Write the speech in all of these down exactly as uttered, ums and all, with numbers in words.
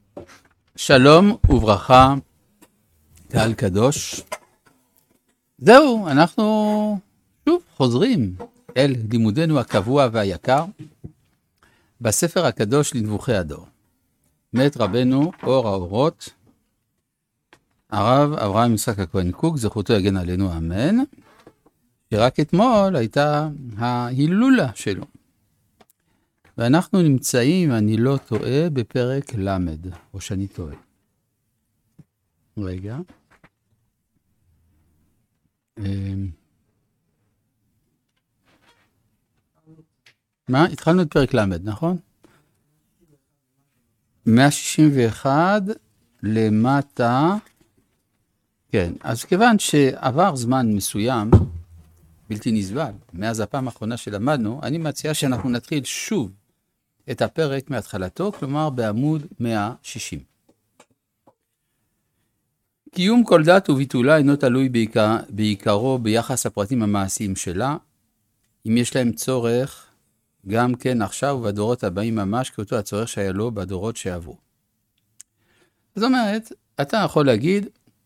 שלום וברכה, קהל קדוש. זהו, אנחנו שוב חוזרים אל לימודנו הקבוע והיקר בספר הקדוש לנבוכי הדור. מאת רבנו אור האורות, הרב אברהם יצחק הכהן קוק, זכותו יגן עלינו אמן, שרק אתמול הייתה ההילולה שלו. ואנחנו נמצאים, אני לא טועה, בפרק למד, או שאני טועה. רגע. מה? התחלנו את פרק למד, נכון? מאה שישים ואחת למטה. כן, אז כיוון שעבר זמן מסוים, בלתי נסבל, מאז הפעם האחרונה שלמדנו, אני מציע שאנחנו נתחיל שוב את הפרק מהתחלתו, כלומר בעמוד מאה שישים. קיום כל דת וביטולה אינו תלוי בעיקר, בעיקרו ביחס הפרטים המעשיים שלה, אם יש להם צורך גם כן עכשיו ובדורות הבאים ממש כאותו הצורך שהיה לו בדורות שעברו. זאת אומרת, אתה יכול להגיד,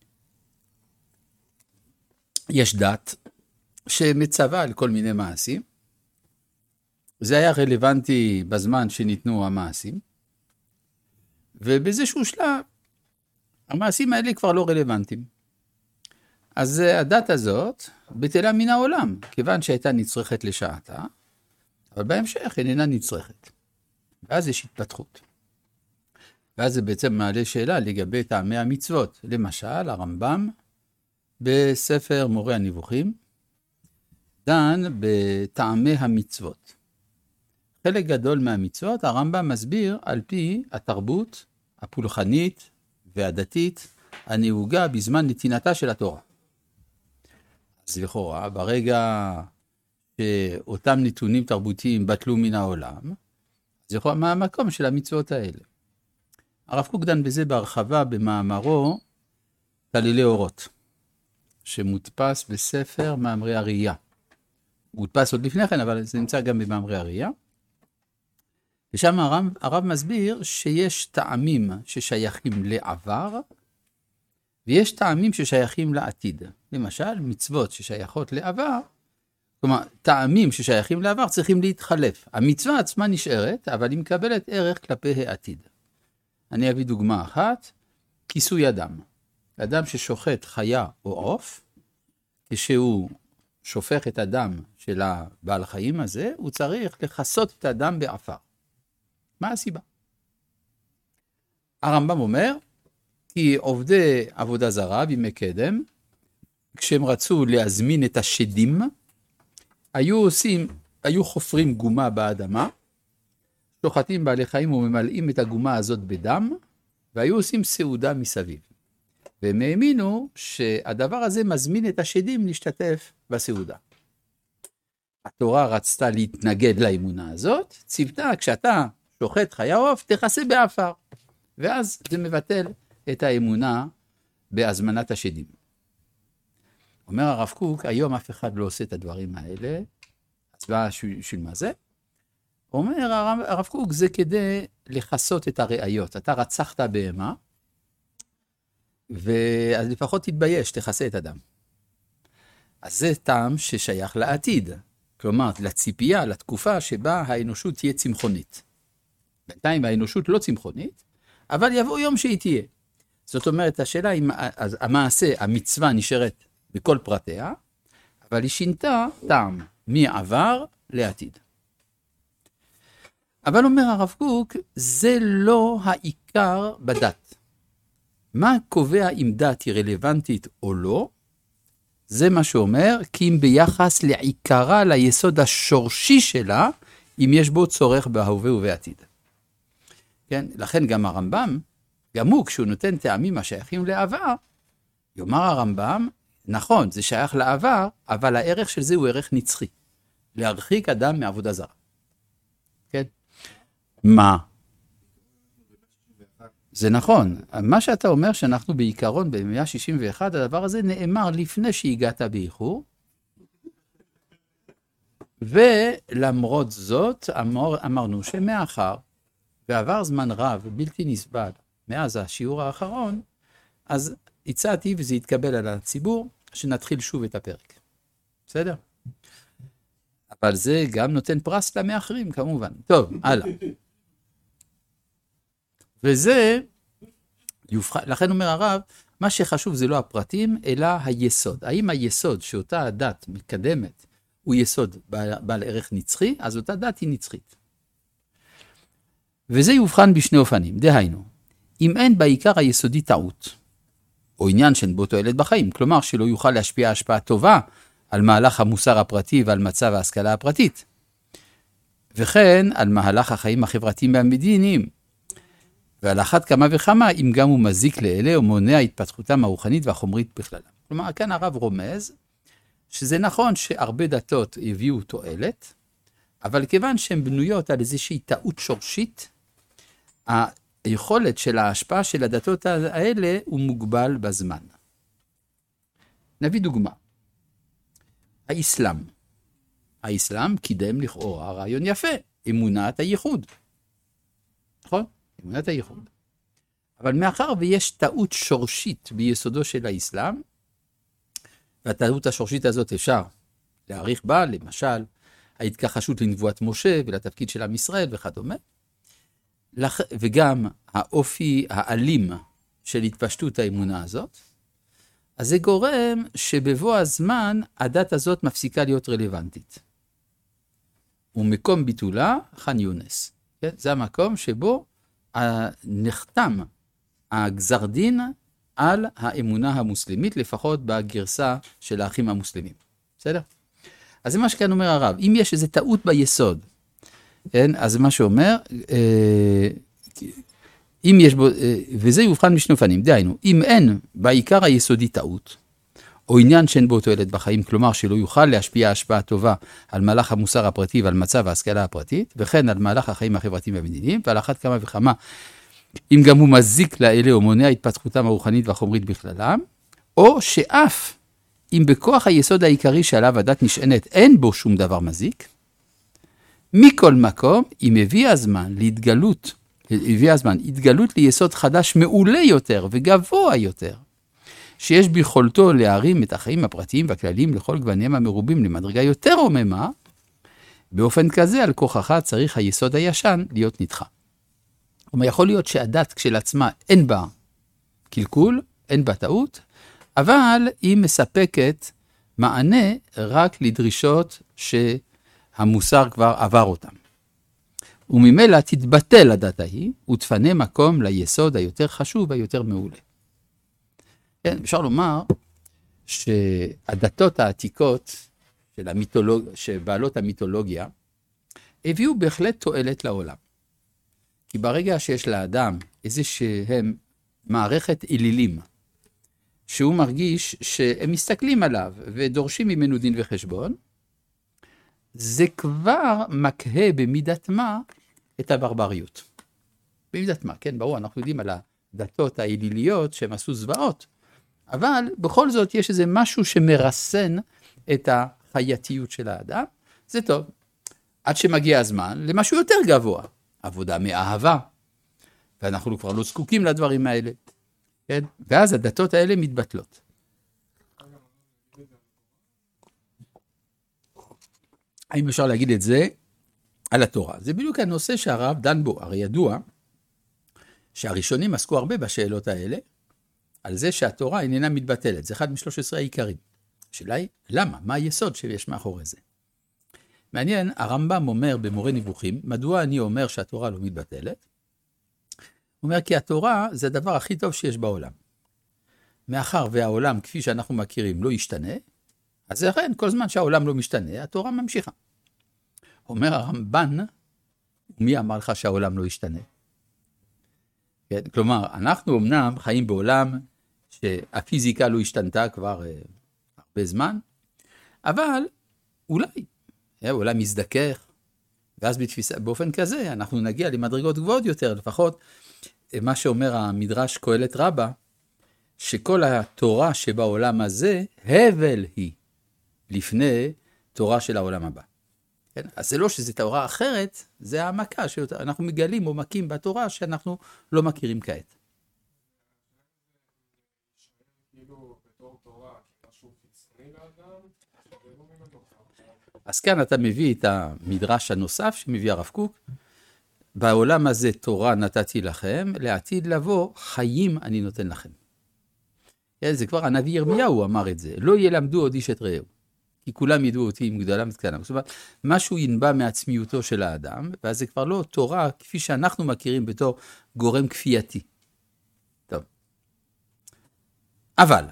יש דת שמצווה על כל מיני מעשים, זה היה רלוונטי בזמן שניתנו המעשים, ובאיזשהו שלב, המעשים האלה כבר לא רלוונטיים. אז הדת הזאת בטלה מן העולם, כיוון שהייתה נצרכת לשעתה, אבל בהמשך איננה נצרכת. ואז יש התפתחות. ואז זה בעצם מעלה שאלה לגבי טעמי המצוות. למשל, הרמב"ם בספר מורה הנבוכים, דן בטעמי המצוות. חלק גדול מהמצוות, הרמב"ם מסביר על פי התרבות הפולחנית והדתית הנהוגה בזמן נתינתה של התורה. אז לכאורה, ברגע שאותם נתונים תרבותיים בטלו מן העולם, אז לכאורה מה המקום של המצוות האלה? הרב קוק דן בזה בהרחבה במאמרו תלילי אורות, שמודפס בספר מאמרי הראייה. מודפס עוד לפני כן, אבל זה נמצא גם במאמרי הראייה. ושם הרב, הרב מסביר שיש טעמים ששייכים לעבר, ויש טעמים ששייכים לעתיד. למשל, מצוות ששייכות לעבר, כלומר, טעמים ששייכים לעבר צריכים להתחלף. המצווה עצמה נשארת, אבל היא מקבלת ערך כלפי העתיד. אני אביא דוגמה אחת, כיסוי אדם. אדם ששוחט חיה או עוף, כשהוא שופך את הדם של הבעל חיים הזה, הוא צריך לחסות את הדם בעפר. מה הסיבה? הרמב"ם אומר, כי עובדי עבודה זרה בימי קדם, כשהם רצו להזמין את השדים, היו עושים, היו חופרים גומה באדמה, שוחטים בעלי חיים וממלאים את הגומה הזאת בדם, והיו עושים סעודה מסביב. והם האמינו שהדבר הזה מזמין את השדים להשתתף בסעודה. התורה רצתה להתנגד לאמונה הזאת, ציוותה, כשאתה שוחט חיה עוף, תכסה בעפר. ואז זה מבטל את האמונה בהזמנת השדים. אומר הרב קוק, היום אף אחד לא עושה את הדברים האלה, אז של מה זה? אומר הרב, הרב קוק, זה כדי לחסות את הראיות. אתה רצחת בהמה, ואז לפחות תתבייש, תכסה את הדם. אז זה טעם ששייך לעתיד. כלומר, לציפייה, לתקופה שבה האנושות תהיה צמחונית. בינתיים האנושות לא צמחונית, אבל יבוא יום שהיא תהיה. זאת אומרת, השאלה אם המעשה, המצווה נשארת בכל פרטיה, אבל היא שינתה טעם מעבר לעתיד. אבל אומר הרב קוק, זה לא העיקר בדת. מה קובע אם דת היא רלוונטית או לא? זה מה שאומר, כי אם ביחס לעיקרה, ליסוד השורשי שלה, אם יש בו צורך בהווה ובעתיד. כן? לכן גם הרמב"ם, גם הוא, כשהוא נותן טעמים השייכים לעבר, יאמר הרמב"ם, נכון, זה שייך לעבר, אבל הערך של זה הוא ערך נצחי. להרחיק אדם מעבודה זרה. כן? מה? זה נכון. מה שאתה אומר שאנחנו בעיקרון ב-מאה שישים ואחת, הדבר הזה נאמר לפני שהגעת באיחור, ולמרות זאת אמר, אמרנו שמאחר ועבר זמן רב בלתי נסבל מאז השיעור האחרון, אז הצעתי, וזה יתקבל על הציבור, שנתחיל שוב את הפרק. בסדר? אבל זה גם נותן פרס למאחרים, כמובן. טוב, הלאה. וזה, יופח... לכן אומר הרב, מה שחשוב זה לא הפרטים, אלא היסוד. האם היסוד שאותה הדת מקדמת הוא יסוד בעל, בעל ערך נצחי, אז אותה דת היא נצחית. וזה יובחן בשני אופנים, דהיינו, אם אין בעיקר היסודי טעות, או עניין שאין בו תועלת בחיים, כלומר שלא יוכל להשפיע השפעה טובה על מהלך המוסר הפרטי ועל מצב ההשכלה הפרטית, וכן על מהלך החיים החברתיים והמדיניים, ועל אחת כמה וכמה, אם גם הוא מזיק לאלה או מונע התפתחותם הרוחנית והחומרית בכללה. כלומר, כאן הרב רומז, שזה נכון שהרבה דתות הביאו תועלת, אבל כיוון שהן בנויות על איזושהי טעות שורשית, היכולת של ההשפעה של הדתות האלה הוא מוגבל בזמן. נביא דוגמה. האסלאם. האסלאם קידם לכאורה רעיון יפה, אמונת הייחוד. נכון? אמונת הייחוד. אבל מאחר ויש טעות שורשית ביסודו של האסלאם, והטעות השורשית הזאת אפשר להעריך בה, למשל, ההתכחשות לנבואת משה ולתפקיד של עם ישראל וכדומה, וגם האופי האלים של התפשטות האמונה הזאת, אז זה גורם שבבוא הזמן הדת הזאת מפסיקה להיות רלוונטית. ומקום ביטולה, ח'אן יונס. כן? זה המקום שבו נחתם הגזר דין על האמונה המוסלמית, לפחות בגרסה של האחים המוסלמים. בסדר? אז זה מה שכאן אומר הרב. אם יש איזו טעות ביסוד, כן? אז מה שאומר, אה, אם יש בו, אה, וזה יובחן משני אופנים, דהיינו, אם אין בעיקר היסודי טעות, או עניין שאין בו תועלת בחיים, כלומר שלא יוכל להשפיע השפעה טובה על מהלך המוסר הפרטי ועל מצב ההשכלה הפרטית, וכן על מהלך החיים החברתיים והמדיניים, ועל אחת כמה וכמה, אם גם הוא מזיק לאלה או מונע התפתחותם הרוחנית והחומרית בכללם, או שאף אם בכוח היסוד העיקרי שעליו הדת נשענת אין בו שום דבר מזיק, מכל מקום, אם הביא הזמן להתגלות, הביא הזמן התגלות ליסוד חדש מעולה יותר וגבוה יותר, שיש ביכולתו להרים את החיים הפרטיים והכלליים לכל גוונים המרובים למדרגה יותר רוממה, באופן כזה על כוחך צריך היסוד הישן להיות נדחה. כלומר, יכול להיות שהדת כשלעצמה אין בה קלקול, אין בה טעות, אבל היא מספקת מענה רק לדרישות שהמוסר כבר עבר אותם. וממילא תתבטל הדת ההיא, ותפנה מקום ליסוד היותר חשוב והיותר מעולה. כן, אפשר לומר שהדתות העתיקות של המיתולוג... שבעלות המיתולוגיה, הביאו בהחלט תועלת לעולם. כי ברגע שיש לאדם איזשהם מערכת אלילים, שהוא מרגיש שהם מסתכלים עליו ודורשים ממנו דין וחשבון, זה כבר מקהה במידת מה את הברבריות. במידת מה, כן, ברור, אנחנו יודעים על הדתות האליליות שהם עשו זוועות, אבל בכל זאת יש איזה משהו שמרסן את החייתיות של האדם, זה טוב. עד שמגיע הזמן למשהו יותר גבוה, עבודה מאהבה, ואנחנו כבר לא זקוקים לדברים האלה, כן? ואז הדתות האלה מתבטלות. האם אפשר להגיד את זה על התורה? זה בדיוק הנושא שהרב דן בו, הרי ידוע שהראשונים עסקו הרבה בשאלות האלה, על זה שהתורה איננה מתבטלת, זה אחד משלוש עשרה העיקרים. השאלה היא, למה? מה היסוד שיש מאחורי זה? מעניין, הרמב"ם אומר במורה נבוכים, מדוע אני אומר שהתורה לא מתבטלת? הוא אומר כי התורה זה הדבר הכי טוב שיש בעולם. מאחר והעולם כפי שאנחנו מכירים לא ישתנה, אז לכן כל זמן שהעולם לא משתנה, התורה ממשיכה. אומר הרמב"ן, מי אמר לך שהעולם לא ישתנה? כן? כלומר, אנחנו אמנם חיים בעולם שהפיזיקה לא השתנתה כבר אה, הרבה זמן, אבל אולי, העולם יזדכך, ואז בתפיסה, באופן כזה אנחנו נגיע למדרגות גבוהות יותר, לפחות מה שאומר המדרש קהלת רבה, שכל התורה שבעולם הזה, הבל היא, לפני תורה של העולם הבא. כן? אז זה לא שזה תורה אחרת, זה העמקה שאנחנו מגלים או מקים בתורה שאנחנו לא מכירים כעת. אז כאן אתה מביא את המדרש הנוסף שמביא הרב קוק, בעולם הזה תורה נתתי לכם, לעתיד לבוא חיים אני נותן לכם. זה כבר הנביא ירמיהו אמר את זה, לא ילמדו עוד איש את רעהו, כי כולם ידעו אותי עם גדולה מתקנה. זאת אומרת, משהו ינבע מעצמיותו של האדם, ואז זה כבר לא תורה כפי שאנחנו מכירים בתור גורם כפייתי. טוב. אבל,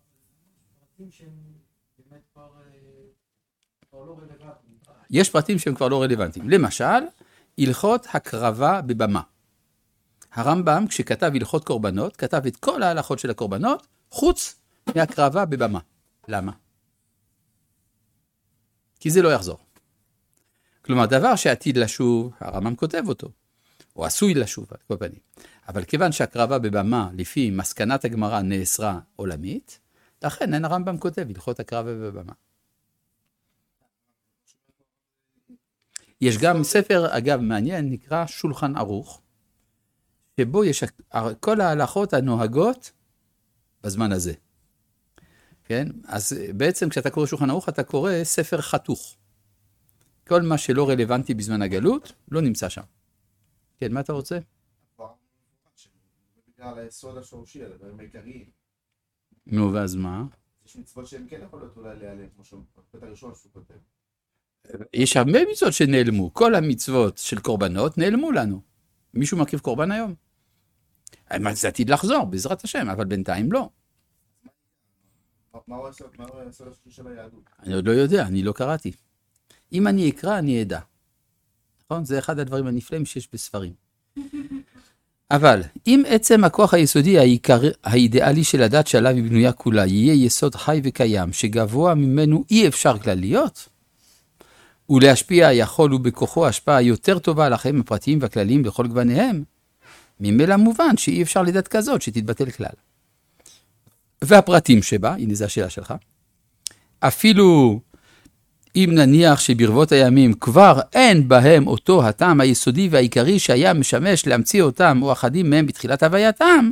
יש פרטים שהם כבר לא רלוונטיים. למשל, הלכות הקרבה בבמה. הרמב"ם, כשכתב הלכות קורבנות, כתב את כל ההלכות של הקורבנות, חוץ מהקרבה בבמה. למה? כי זה לא יחזור. כלומר, דבר שעתיד לשוב, הרמב"ם כותב אותו, או עשוי לשוב, על כל פנים. אבל כיוון שהקרבה בבמה, לפי מסקנת הגמרא, נאסרה עולמית, לכן אין הרמב"ם כותב הלכות הקרבה בבמה. יש גם ספר, אגב, מעניין, נקרא שולחן ערוך, שבו יש כל ההלכות הנוהגות בזמן הזה. כן? אז בעצם כשאתה קורא שולחן ערוך, אתה קורא ספר חתוך. כל מה שלא רלוונטי בזמן הגלות, לא נמצא שם. כן, מה אתה רוצה? בגלל היסוד השורשי, הדברים העיקריים. נו, ואז מה? יש מצוות שהן כן יכולות אולי להיעלם, כמו שבפרט הראשון שהוא כותב. יש הרבה מצוות שנעלמו. כל המצוות של קורבנות נעלמו לנו. מישהו מקריב קורבן היום? זה עתיד לחזור, בעזרת השם, אבל בינתיים לא. מה הוא היסוד השורשי של היהדות? אני עוד לא יודע, אני לא קראתי. אם אני אקרא, אני אדע. נכון? זה אחד הדברים הנפלאים שיש בספרים. אבל אם עצם הכוח היסודי העיקר, האידיאלי של הדת שעליו היא בנויה כולה, יהיה יסוד חי וקיים, שגבוה ממנו אי אפשר כלל להיות, ולהשפיע יכול ובכוחו השפעה יותר טובה על החיים הפרטיים והכלליים בכל גווניהם, ממילא מובן שאי אפשר לדת כזאת שתתבטל כלל. והפרטים שבה, הנה זו השאלה שלך, אפילו אם נניח שברבות הימים כבר אין בהם אותו הטעם היסודי והעיקרי שהיה משמש להמציא אותם או אחדים מהם בתחילת הווייתם,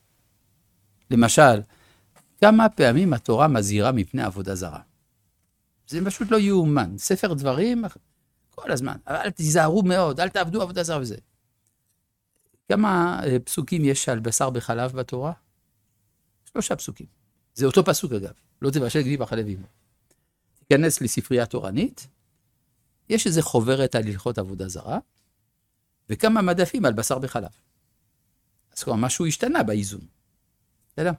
למשל, כמה פעמים התורה מזהירה מפני עבודה זרה. זה פשוט לא יאומן. ספר דברים, כל הזמן. אל תיזהרו מאוד, אל תעבדו עבודה זרה וזה. כמה פסוקים יש על בשר בחלב בתורה? שלושה פסוקים. זה אותו פסוק אגב. לא תבשל גדי בחלב אימו. תיכנס לספרייה תורנית, יש איזה חוברת על הלכות עבודה זרה, וכמה מדפים על בשר בחלב. אז כבר משהו השתנה באיזון. בסדר?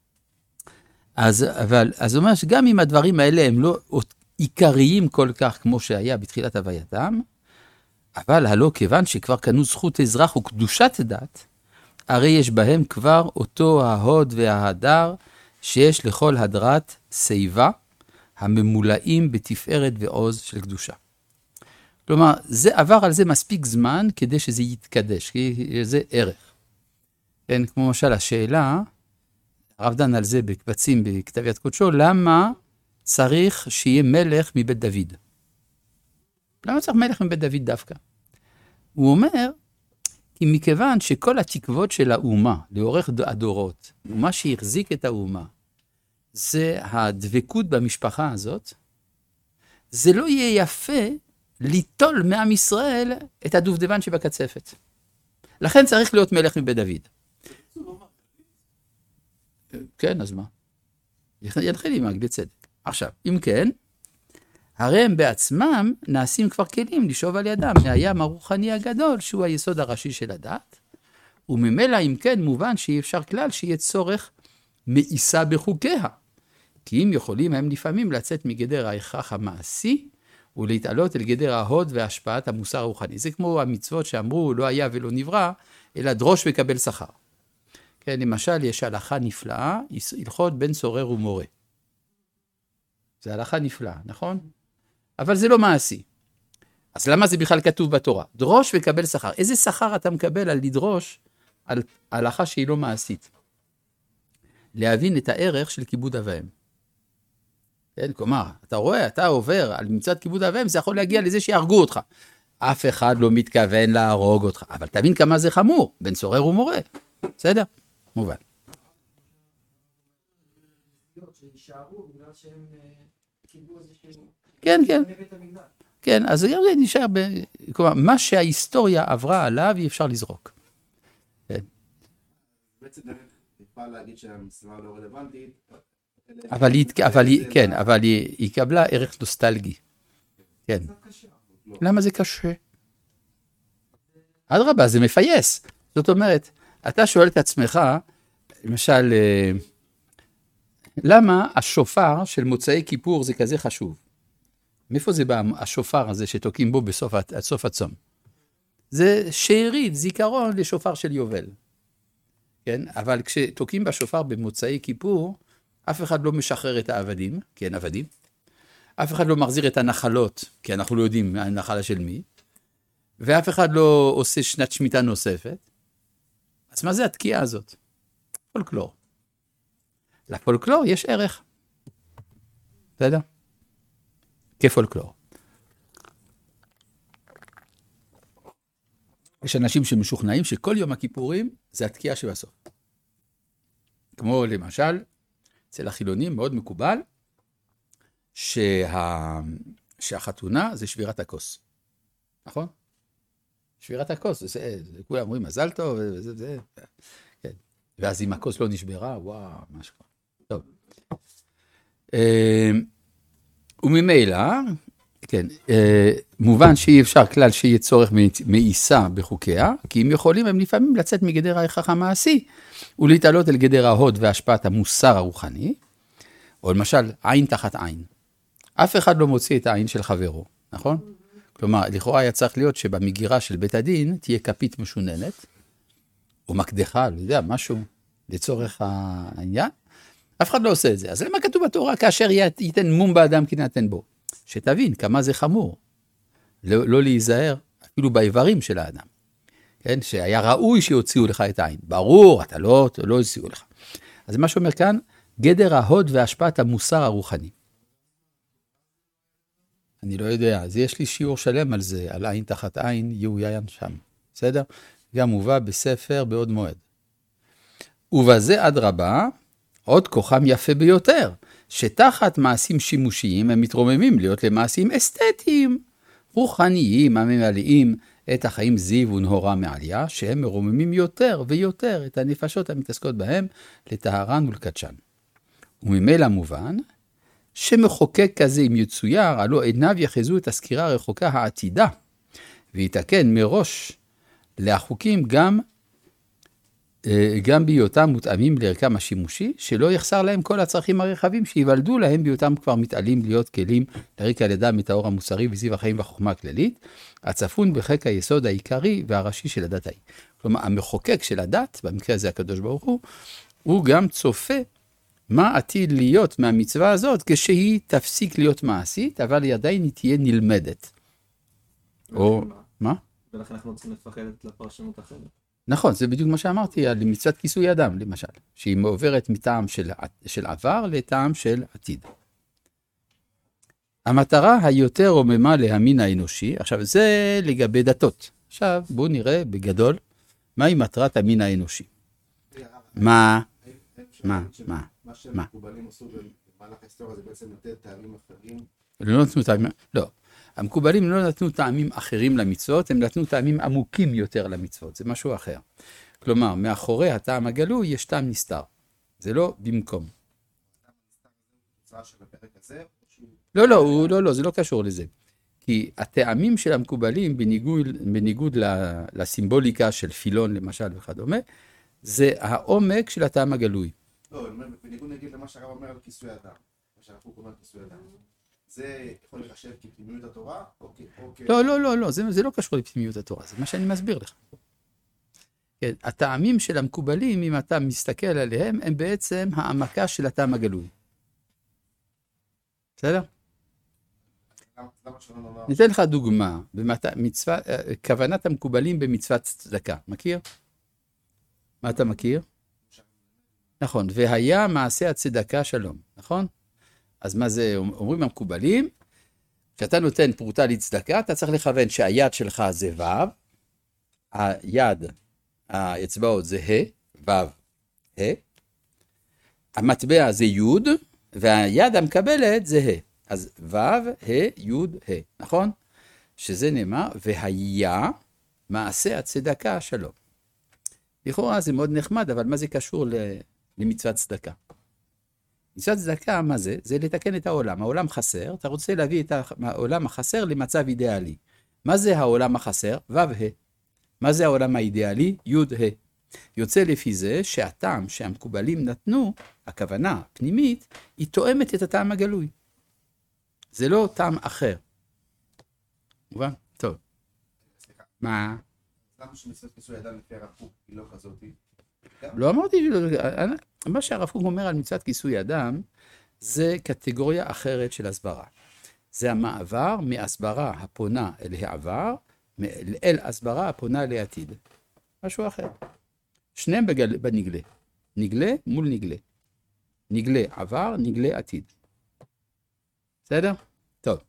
אז, אבל, אז אומר שגם אם הדברים האלה הם לא עיקריים כל כך כמו שהיה בתחילת הווייתם, אבל הלא כיוון שכבר קנו זכות אזרח וקדושת דת, הרי יש בהם כבר אותו ההוד וההדר שיש לכל הדרת סייבה, הממולאים בתפארת ועוז של קדושה. כלומר, זה עבר על זה מספיק זמן כדי שזה יתקדש, כי זה ערך. כן, כמו למשל השאלה, הרב דן על זה בקבצים בכתב יד קודשו, למה צריך שיהיה מלך מבית דוד? למה צריך מלך מבית דוד דווקא? הוא אומר, כי מכיוון שכל התקוות של האומה, לאורך הדורות, ומה שהחזיק את האומה, זה הדבקות במשפחה הזאת, זה לא יהיה יפה ליטול מעם ישראל את הדובדבן שבקצפת. לכן צריך להיות מלך מבית דוד. כן, אז מה? יתחיל עם הגדי צדק. עכשיו, אם כן, הרי הם בעצמם נעשים כבר כלים לשאוב על ידם מהים הרוחני הגדול, שהוא היסוד הראשי של הדת, וממילא אם כן מובן שאי אפשר כלל שיהיה צורך מאיסה בחוקיה. כי אם יכולים הם לפעמים לצאת מגדר ההכרח המעשי, ולהתעלות אל גדר ההוד והשפעת המוסר הרוחני. זה כמו המצוות שאמרו לא היה ולא נברא, אלא דרוש וקבל שכר. כן, למשל יש הלכה נפלאה, הלכות בין סורר ומורה. זה הלכה נפלאה, נכון? אבל זה לא מעשי. אז למה זה בכלל כתוב בתורה? דרוש וקבל שכר. איזה שכר אתה מקבל על לדרוש על הלכה שהיא לא מעשית? להבין את הערך של כיבוד אב ואם. כן, כלומר, אתה רואה, אתה עובר על מצוות כיבוד אב ואם, זה יכול להגיע לזה שיהרגו אותך. אף אחד לא מתכוון להרוג אותך, אבל תבין כמה זה חמור, בין סורר ומורה. בסדר? מובן. יישארו בגלל שהם קיבלו איזשהו... כן, כן. כן, אז זה נשאר, ב... כלומר, מה שההיסטוריה עברה עליו, אי אפשר לזרוק. כן. בעצם אפשר להגיד שהמשימה לא רלוונטית. אבל היא, אבל היא, כן, אבל היא, היא קבלה ערך נוסטלגי. כן. למה זה קשה? אדרבה, זה מפייס. זאת אומרת, אתה שואל את עצמך, למשל, למה השופר של מוצאי כיפור זה כזה חשוב? מאיפה זה בא השופר הזה שתוקעים בו בסוף סוף הצום? זה שארית, זיכרון לשופר של יובל. כן? אבל כשתוקעים בשופר במוצאי כיפור, אף אחד לא משחרר את העבדים, כי אין עבדים. אף אחד לא מחזיר את הנחלות, כי אנחנו לא יודעים הנחלה של מי. ואף אחד לא עושה שנת שמיטה נוספת. אז מה זה התקיעה הזאת? פולקלור. לפולקלור יש ערך. בסדר? כפולקלור. יש אנשים שמשוכנעים שכל יום הכיפורים זה התקיעה שבסוף. כמו למשל, אצל החילונים מאוד מקובל, שה... שהחתונה זה שבירת הכוס. נכון? שבירת הכוס, זה, זה, זה כולם אומרים מזל טוב, וזה, זה, כן. ואז אם הכוס לא נשברה, וואו, מה שקרה. טוב. וממילא, כן, מובן שאי אפשר כלל שיהיה צורך מאיסה בחוקיה, כי אם יכולים הם לפעמים לצאת מגדר ההכרח המעשי, ולהתעלות אל גדר ההוד והשפעת המוסר הרוחני, או למשל, עין תחת עין. אף אחד לא מוציא את העין של חברו, נכון? כלומר, לכאורה היה צריך להיות שבמגירה של בית הדין תהיה כפית משוננת, או מקדחה, לא יודע, משהו לצורך העניין. אף אחד לא עושה את זה. אז למה כתוב בתורה כאשר ייתן מום באדם כי נתן בו? שתבין כמה זה חמור. לא, לא להיזהר אפילו באיברים של האדם. כן? שהיה ראוי שיוציאו לך את העין. ברור, אתה לא, לא יוציאו לך. אז מה שאומר כאן, גדר ההוד והשפעת המוסר הרוחני. אני לא יודע, אז יש לי שיעור שלם על זה, על עין תחת עין, יהיו יין שם. בסדר? גם מובא בספר בעוד מועד. ובזה עד רבה, עוד כוחם יפה ביותר, שתחת מעשים שימושיים הם מתרוממים להיות למעשים אסתטיים, רוחניים הממלאים את החיים זיו ונהורה מעליה, שהם מרוממים יותר ויותר את הנפשות המתעסקות בהם לטהרן ולקדשן. וממילא מובן, שמחוקק כזה אם יצויר, עלו עיניו יחזו את הסקירה הרחוקה העתידה, ויתקן מראש לחוקים גם, גם בהיותם מותאמים לערכם השימושי, שלא יחסר להם כל הצרכים הרחבים שיוולדו להם בהיותם כבר מתעלים להיות כלים לרקע לידם את האור המוסרי וזיו החיים והחוכמה הכללית, הצפון בחק היסוד העיקרי והראשי של הדת ההיא. כלומר, המחוקק של הדת, במקרה הזה הקדוש ברוך הוא, הוא גם צופה מה עתיד להיות מהמצווה הזאת כשהיא תפסיק להיות מעשית, אבל היא עדיין היא תהיה נלמדת. או, מה? ולכן אנחנו צריכים לפחד לפרשנות אחרת. נכון, זה בדיוק מה שאמרתי על מצוות כיסוי אדם, למשל, שהיא מעוברת מטעם של, של עבר לטעם של עתיד. המטרה היותר רוממה להמין האנושי, עכשיו זה לגבי דתות. עכשיו בואו נראה בגדול, מהי מטרת המין האנושי. מה? מה? מה? מה שהמקובלים עשו במהלך ההיסטוריה זה בעצם לתת טעמים אחרים. לא נתנו טעמים, לא. המקובלים לא נתנו טעמים אחרים למצוות, הם נתנו טעמים עמוקים יותר למצוות, זה משהו אחר. כלומר, מאחורי הטעם הגלוי יש טעם נסתר. זה לא במקום. לא, לא, לא, לא, זה לא קשור לזה. כי הטעמים של המקובלים, בניגוד, בניגוד לסימבוליקה של פילון למשל וכדומה, זה העומק של הטעם הגלוי. לא, בניגוד נגיד למה שהרב אומר על כיסוי אדם, מה שאנחנו קוראים על כיסוי אדם. זה יכול להיחשב כפנימיות התורה? לא, לא, לא, לא, זה, זה לא קשור לפנימיות התורה, זה מה שאני מסביר לך. כן, הטעמים של המקובלים, אם אתה מסתכל עליהם, הם בעצם העמקה של הטעם הגלוי. בסדר? ניתן לך דוגמה, במצווה, כוונת המקובלים במצוות צדקה, מכיר? מה אתה מכיר? נכון, והיה מעשה הצדקה שלום, נכון? אז מה זה, אומרים המקובלים, כשאתה נותן פרוטה לצדקה, אתה צריך לכוון שהיד שלך זה ו', היד, האצבעות זה ה', ו', ה', המטבע זה י', והיד המקבלת זה ה'. אז ו', ה', י', ה', נכון? שזה נאמר, והיה מעשה הצדקה שלום. לכאורה זה מאוד נחמד, אבל מה זה קשור למצוות צדקה? מצוות צדקה, מה זה? זה לתקן את העולם. העולם חסר, אתה רוצה להביא את העולם החסר למצב אידיאלי. מה זה העולם החסר? ו', ה'. מה זה העולם האידיאלי? י', ה'. יוצא לפי זה שהטעם שהמקובלים נתנו, הכוונה פנימית, היא תואמת את הטעם הגלוי. זה לא טעם אחר. מובן? טוב. מה? למה שמצוות כיסוי אדם לפי הרב קוק היא לא כזאת? לא אמרתי, מה שהרב קוק אומר על מצוות כיסוי אדם, זה קטגוריה אחרת של הסברה. זה המעבר מהסברה הפונה אל העבר, אל הסברה הפונה לעתיד. משהו אחר. שניהם בגל, בנגלה. נגלה מול נגלה. נגלה עבר, נגלה עתיד. בסדר? טוב.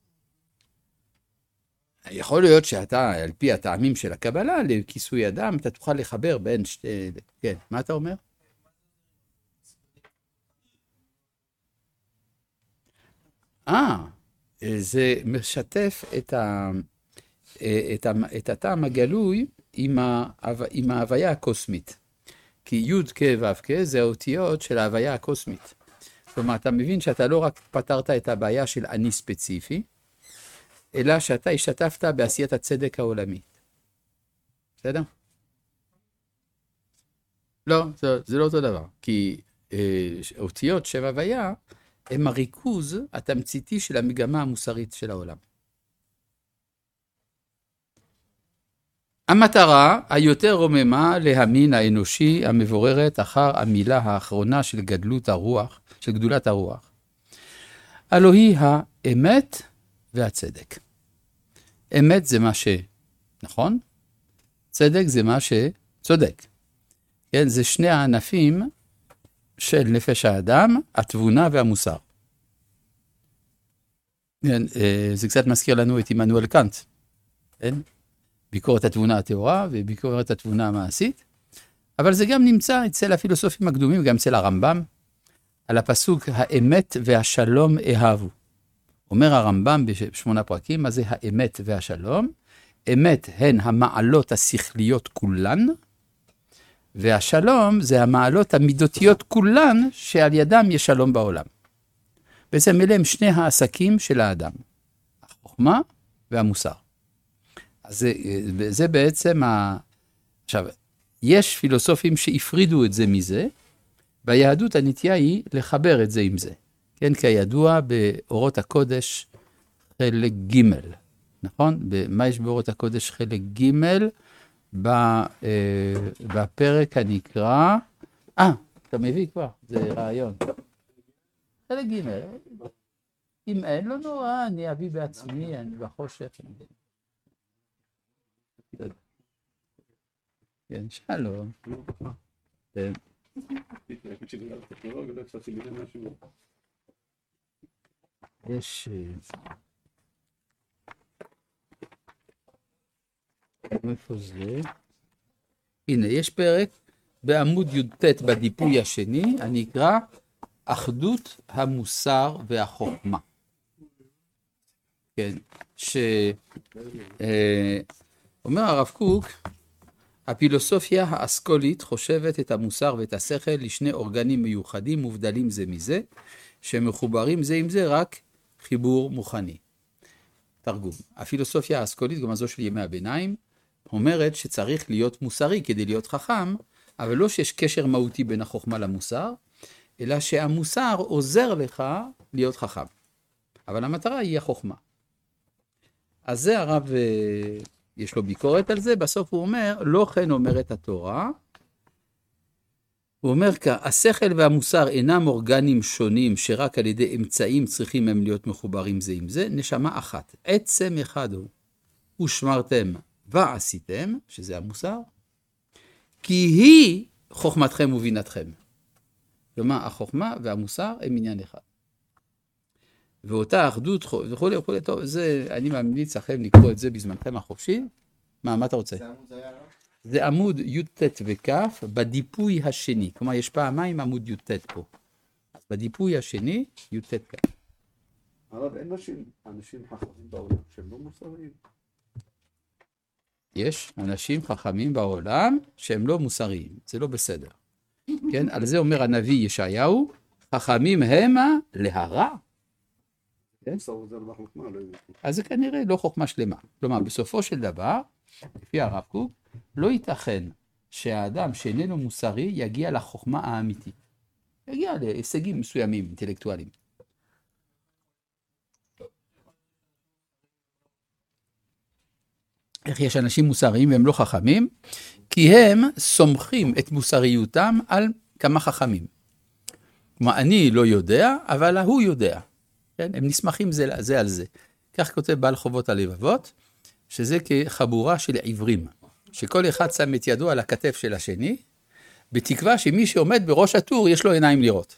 יכול להיות שאתה, על פי הטעמים של הקבלה, לכיסוי אדם, אתה תוכל לחבר בין שתי... כן, מה אתה אומר? אה, זה משתף את, ה, את, ה, את הטעם הגלוי עם, ה, עם ההוויה הקוסמית. כי י' כ' ו' כ' זה האותיות של ההוויה הקוסמית. זאת אומרת, אתה מבין שאתה לא רק פתרת את הבעיה של אני ספציפי, אלא שאתה השתתפת בעשיית הצדק העולמי. בסדר? לא, זה, זה לא אותו דבר. כי אה, אותיות של הוויה הם הריכוז התמציתי של המגמה המוסרית של העולם. המטרה היותר רוממה להמין האנושי המבוררת אחר המילה האחרונה של גדלות הרוח, של גדולת הרוח. הלוא היא האמת והצדק. אמת זה מה שנכון, צדק זה מה שצודק. כן, זה שני הענפים של נפש האדם, התבונה והמוסר. כן, זה קצת מזכיר לנו את עמנואל קאנט. כן? ביקורת התבונה הטהורה וביקורת התבונה המעשית. אבל זה גם נמצא אצל הפילוסופים הקדומים, גם אצל הרמב"ם, על הפסוק האמת והשלום אהבו. אומר הרמב"ם בשמונה פרקים, מה זה האמת והשלום? אמת הן המעלות השכליות כולן, והשלום זה המעלות המידותיות כולן, שעל ידם יש שלום בעולם. בעצם אלה הם שני העסקים של האדם, החוכמה והמוסר. אז זה, זה בעצם ה... עכשיו, יש פילוסופים שהפרידו את זה מזה, ביהדות הנטייה היא לחבר את זה עם זה. כן, כידוע באורות הקודש חלק ג', נכון? מה יש באורות הקודש חלק ג' בפרק הנקרא... אה, אתה מביא כבר, זה רעיון. חלק ג', אם אין לו נורא, אני אביא בעצמי, אני בחושך. כן, שלום. כן. יש... איפה זה? הנה, יש פרק בעמוד י"ט בדיפוי השני, הנקרא אחדות המוסר והחוכמה. כן, שאומר הרב קוק, הפילוסופיה האסכולית חושבת את המוסר ואת השכל לשני אורגנים מיוחדים מובדלים זה מזה, שמחוברים זה עם זה רק חיבור מוכני. תרגום. הפילוסופיה האסכולית, גם הזו של ימי הביניים, אומרת שצריך להיות מוסרי כדי להיות חכם, אבל לא שיש קשר מהותי בין החוכמה למוסר, אלא שהמוסר עוזר לך להיות חכם. אבל המטרה היא החוכמה. אז זה הרב, יש לו ביקורת על זה, בסוף הוא אומר, לא כן אומרת התורה, הוא אומר כך, השכל והמוסר אינם אורגנים שונים שרק על ידי אמצעים צריכים הם להיות מחוברים זה עם זה, נשמה אחת, עצם אחד הוא, ושמרתם ועשיתם, שזה המוסר, כי היא חוכמתכם ובינתכם. כלומר, החוכמה והמוסר הם עניין אחד. ואותה אחדות וכו' וכו', טוב, זה, אני ממליץ לכם לקרוא את זה בזמנכם החופשי. מה, מה אתה רוצה? זה עמוד היה, לא? זה עמוד י"ט וכף בדיפוי השני. כלומר, יש פעמיים עמוד י"ט פה. בדיפוי השני, י"ט כאן. הרב, אין אנשים, אנשים חכמים בעולם שהם לא מוסריים. יש אנשים חכמים בעולם שהם לא מוסריים, זה לא בסדר. כן, על זה אומר הנביא ישעיהו, חכמים המה להרע. כן? מוסר זה לא חוכמה, לא יודעת. אז זה כנראה לא חוכמה שלמה. כלומר, בסופו של דבר, לפי הרב קוק, לא ייתכן שהאדם שאיננו מוסרי יגיע לחוכמה האמיתית. יגיע להישגים מסוימים, אינטלקטואליים. איך יש אנשים מוסריים והם לא חכמים? כי הם סומכים את מוסריותם על כמה חכמים. כלומר, אני לא יודע, אבל הוא יודע. כן? הם נסמכים זה, זה על זה. כך כותב בעל חובות הלבבות, שזה כחבורה של עיוורים, שכל אחד שם את ידו על הכתף של השני, בתקווה שמי שעומד בראש הטור יש לו עיניים לראות.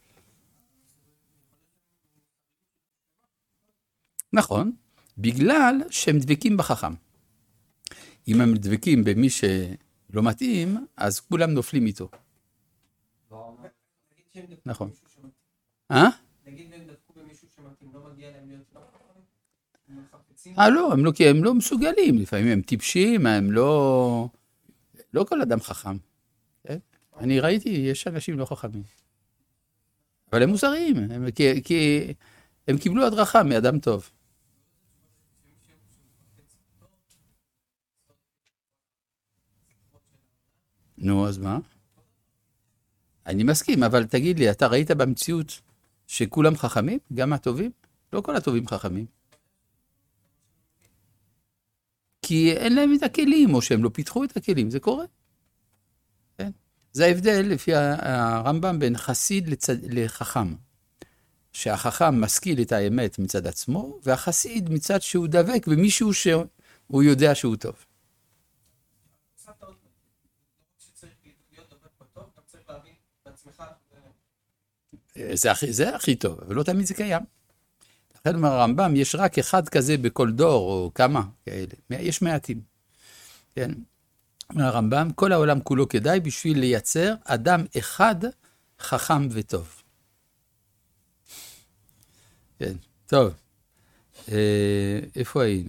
נכון, בגלל שהם דבקים בחכם. אם הם דבקים במי שלא מתאים, אז כולם נופלים איתו. נכון. אה? נגיד הם דווקא במישהו שמתאים, לא מגיע להם להיות לא חפצים? אה, לא, הם לא, כי הם לא מסוגלים, לפעמים הם טיפשים, הם לא... לא כל אדם חכם. כן? אני ראיתי, יש אנשים לא חכמים. אבל הם מוסריים, הם, כי, כי הם קיבלו הדרכה מאדם טוב. נו, אז מה? אני מסכים, אבל תגיד לי, אתה ראית במציאות שכולם חכמים? גם הטובים? לא כל הטובים חכמים. כי אין להם את הכלים, או שהם לא פיתחו את הכלים, זה קורה. כן? זה ההבדל לפי הרמב"ם בין חסיד לצד... לחכם. שהחכם משכיל את האמת מצד עצמו, והחסיד מצד שהוא דבק במישהו שהוא יודע שהוא טוב. זה הכי, זה הכי טוב, אבל לא תמיד זה קיים. לכן אומר הרמב"ם, יש רק אחד כזה בכל דור, או כמה כאלה. יש מעטים. כן? אומר הרמב"ם, כל העולם כולו כדאי בשביל לייצר אדם אחד חכם וטוב. כן, טוב. אה, איפה היינו?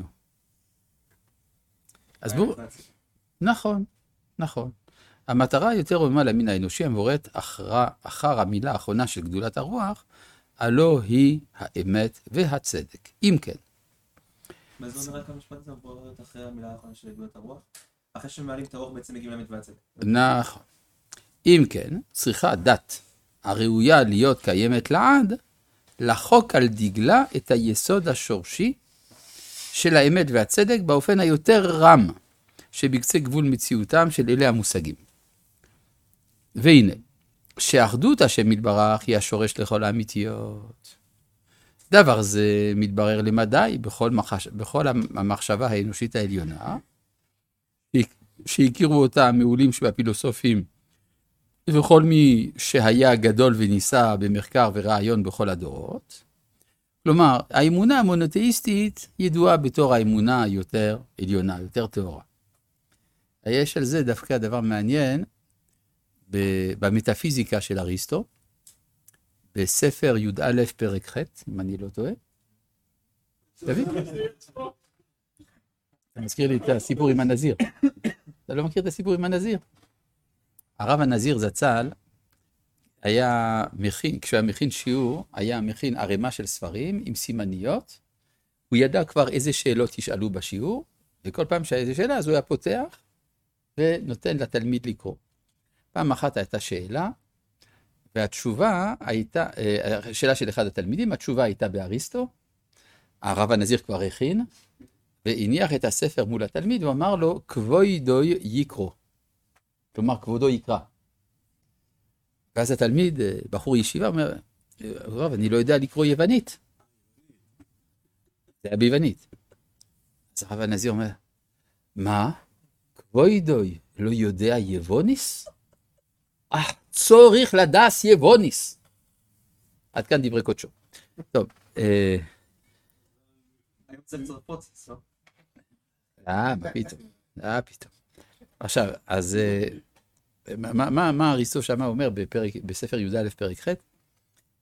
אז בואו... נכון, נכון. המטרה יותר ומעלה מן האנושי המבוררת אחר, אחר המילה האחרונה של גדולת הרוח, הלא היא האמת והצדק. אם כן. מה זה אומר רק המשפט הזה מבוררת אחרי המילה האחרונה של גדולת הרוח? אחרי שמעלים את הרוח בעצם מגיעים לאמת והצדק. נכון. אם כן, צריכה דת הראויה להיות קיימת לעד, לחוק על דגלה את היסוד השורשי של האמת והצדק באופן היותר רם שבקצה גבול מציאותם של אלה המושגים. והנה, שאחדות השם מתברך היא השורש לכל האמיתיות. דבר זה מתברר למדי בכל, מחש... בכל המחשבה האנושית העליונה, שהכירו אותה המעולים שבפילוסופים, וכל מי שהיה גדול וניסה במחקר ורעיון בכל הדורות. כלומר, האמונה המונותאיסטית ידועה בתור האמונה היותר עליונה, יותר טהורה. יש על זה דווקא דבר מעניין, במטאפיזיקה של אריסטו, בספר י"א פרק ח', אם אני לא טועה. תבין? אתה מזכיר לי את הסיפור עם הנזיר. אתה לא מכיר את הסיפור עם הנזיר? הרב הנזיר זצ"ל היה מכין, כשהוא היה מכין שיעור, היה מכין ערימה של ספרים עם סימניות. הוא ידע כבר איזה שאלות ישאלו בשיעור, וכל פעם שהיה איזה שאלה, אז הוא היה פותח ונותן לתלמיד לקרוא. פעם אחת הייתה שאלה, והתשובה הייתה, שאלה של אחד התלמידים, התשובה הייתה באריסטו, הרב הנזיר כבר הכין, והניח את הספר מול התלמיד, הוא אמר לו, כבודוי יקרו. כלומר, כבודו יקרא. ואז התלמיד, בחור ישיבה, אומר, רב, אני לא יודע לקרוא יוונית. זה היה ביוונית. אז הרב הנזיר אומר, מה? כבודוי לא יודע יווניס? אה, צורך לדס יווניס. עד כאן דברי קודשו. טוב. אה... אני רוצה לצרפות, לא? אה, מה פתאום. אה, פתאום. עכשיו, אז מה, מה, מה אריסטו שמה אומר בפרק, בספר י"א פרק ח'?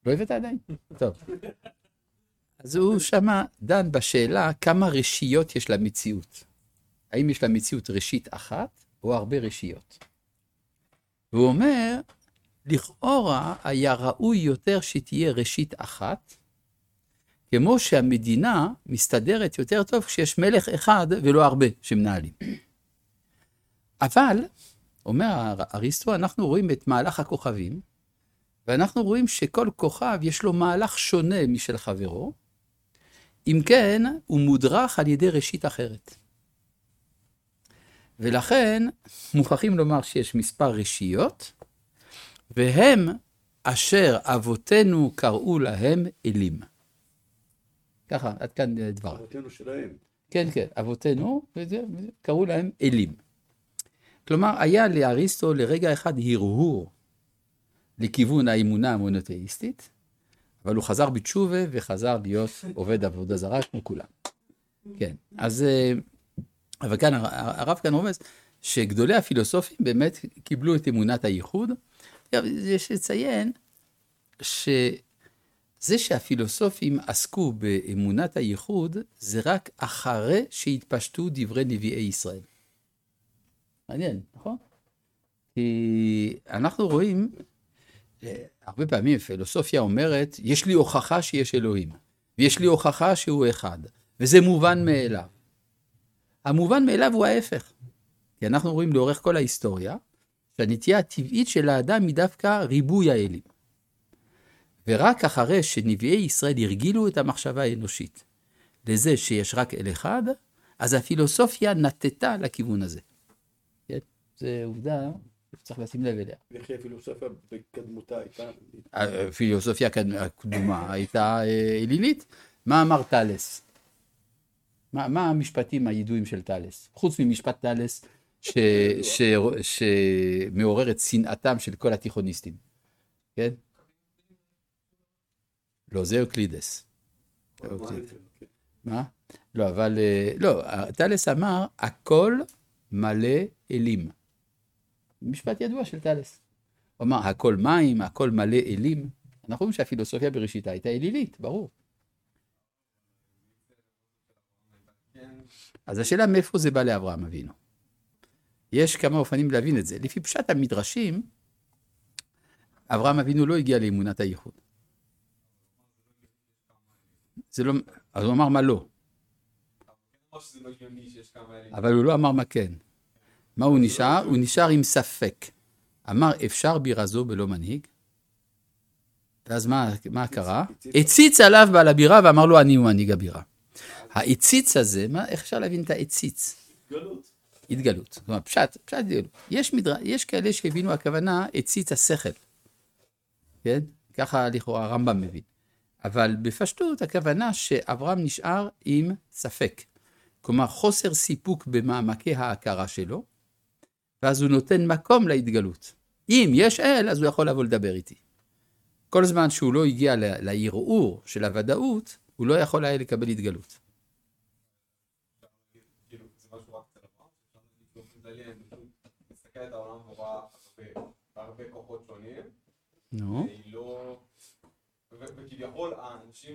לא הבאת עדיין? טוב. אז הוא שמה דן בשאלה כמה רשיות יש למציאות. האם יש למציאות ראשית אחת או הרבה רשיות? והוא אומר, לכאורה היה ראוי יותר שתהיה ראשית אחת, כמו שהמדינה מסתדרת יותר טוב כשיש מלך אחד ולא הרבה שמנהלים. אבל, אומר אריסטו, אנחנו רואים את מהלך הכוכבים, ואנחנו רואים שכל כוכב יש לו מהלך שונה משל חברו, אם כן הוא מודרך על ידי ראשית אחרת. ולכן מוכרחים לומר שיש מספר רשיות, והם אשר אבותינו קראו להם אלים. ככה, עד כאן דבר. אבותינו שלהם. כן, כן, אבותינו, וזה, וזה, קראו להם אלים. כלומר, היה לאריסטו לרגע אחד הרהור לכיוון האמונה המונותאיסטית, אבל הוא חזר בתשובה וחזר להיות עובד עבודה זרה כמו כולם. כן, אז, אבל כאן, הרב כאן רומז, שגדולי הפילוסופים באמת קיבלו את אמונת הייחוד. יש לציין שזה שהפילוסופים עסקו באמונת הייחוד, זה רק אחרי שהתפשטו דברי נביאי ישראל. מעניין, נכון? כי אנחנו רואים, הרבה פעמים פילוסופיה אומרת, יש לי הוכחה שיש אלוהים, ויש לי הוכחה שהוא אחד, וזה מובן מאליו. המובן מאליו הוא ההפך. כי אנחנו רואים לאורך כל ההיסטוריה, שהנטייה הטבעית של האדם היא דווקא ריבוי האלים. ורק אחרי שנביאי ישראל הרגילו את המחשבה האנושית לזה שיש רק אל אחד, אז הפילוסופיה נטטה לכיוון הזה. כן? זו עובדה שצריך לשים לב אליה. וכי הפילוסופיה בקדמותה הייתה? הפילוסופיה הקדומה הייתה אלילית. מה אמר תלס? מה, מה המשפטים הידועים של תלס? חוץ ממשפט תלס ש, ש, שמעורר את שנאתם של כל התיכוניסטים. כן? לא, זה אוקלידס. מה? לא, אבל, לא, תלס אמר, הכל מלא אלים. משפט ידוע של תלס. הוא אמר, הכל מים, הכל מלא אלים. אנחנו רואים שהפילוסופיה בראשיתה הייתה אלילית, ברור. אז השאלה מאיפה זה בא לאברהם אבינו. יש כמה אופנים להבין את זה. לפי פשט המדרשים, אברהם אבינו לא הגיע לאמונת הייחוד. זה לא, אז הוא אמר מה לא. אבל הוא לא אמר מה כן. מה הוא נשאר? הוא נשאר עם ספק. אמר אפשר בירה זו בלא מנהיג? ואז מה, מה קרה? הציץ עליו בעל הבירה ואמר לו אני הוא מנהיג הבירה. ההציץ הזה, מה, איך אפשר להבין את ההציץ? התגלות. התגלות. זאת אומרת, פשט, פשט התגלות. יש, מדר... יש כאלה שהבינו הכוונה הציץ השכל. כן? ככה לכאורה הרמב"ם מבין. אבל בפשטות הכוונה שאברהם נשאר עם ספק. כלומר, חוסר סיפוק במעמקי ההכרה שלו, ואז הוא נותן מקום להתגלות. אם יש אל, אז הוא יכול לבוא לדבר איתי. כל זמן שהוא לא הגיע לערעור של הוודאות, הוא לא יכול היה לקבל התגלות. כאילו, זה משהו רק אצל אברהם, שאנחנו מסתכל את העולם ורואה הרבה כוחות שונים, והיא לא... וכביכול האנשים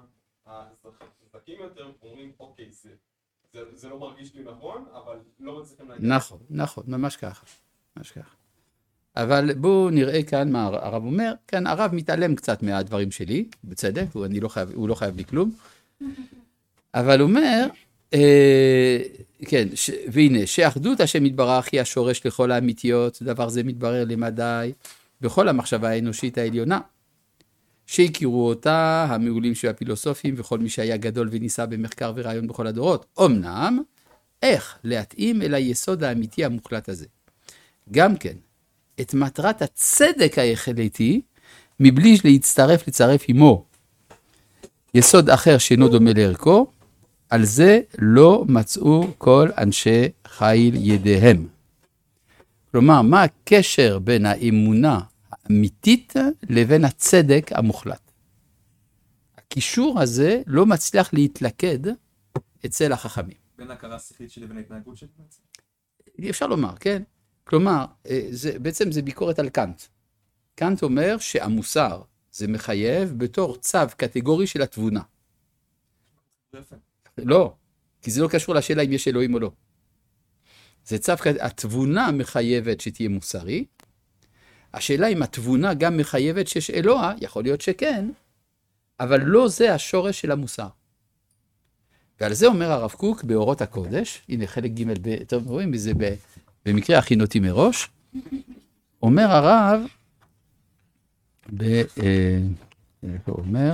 הזכים יותר אומרים, אוקיי, זה לא מרגיש לי נכון, אבל לא מצליחים להגיד. נכון, נכון, ממש ככה, ממש ככה. אבל בואו נראה כאן מה הרב אומר. כאן הרב מתעלם קצת מהדברים שלי, בצדק, הוא, אני לא חייב, הוא לא חייב לי כלום. אבל הוא אומר, אה, כן, ש, והנה, שאחדות השם יתברך היא השורש לכל האמיתיות, דבר זה מתברר למדי, בכל המחשבה האנושית העליונה. שהכירו אותה המעולים של הפילוסופים וכל מי שהיה גדול וניסה במחקר ורעיון בכל הדורות. אמנם, איך להתאים אל היסוד האמיתי המוחלט הזה. גם כן, את מטרת הצדק ההחלטי, מבלי להצטרף לצרף עמו יסוד אחר שאינו דומה לערכו, על זה לא מצאו כל אנשי חיל ידיהם. כלומר, מה הקשר בין האמונה האמיתית לבין הצדק המוחלט? הקישור הזה לא מצליח להתלכד אצל החכמים. בין ההכרה השכלית שלי ובין ההתנהגות שלי? אפשר לומר, כן. כלומר, זה, בעצם זה ביקורת על קאנט. קאנט אומר שהמוסר זה מחייב בתור צו קטגורי של התבונה. יפה. לא, כי זה לא קשור לשאלה אם יש אלוהים או לא. זה צו, התבונה מחייבת שתהיה מוסרי. השאלה אם התבונה גם מחייבת שיש אלוה, יכול להיות שכן, אבל לא זה השורש של המוסר. ועל זה אומר הרב קוק באורות הקודש, הנה חלק ג', טוב, רואים בזה במקרה הכינותי מראש, אומר הרב, ב... איך הוא אומר?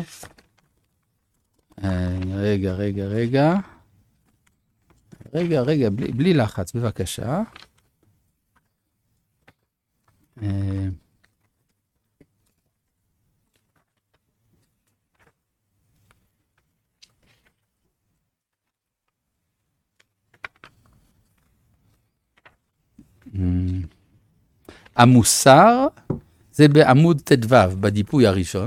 רגע, רגע, רגע. רגע, רגע, בלי, בלי לחץ, בבקשה. המוסר, זה בעמוד תדוו, בדיפוי הראשון.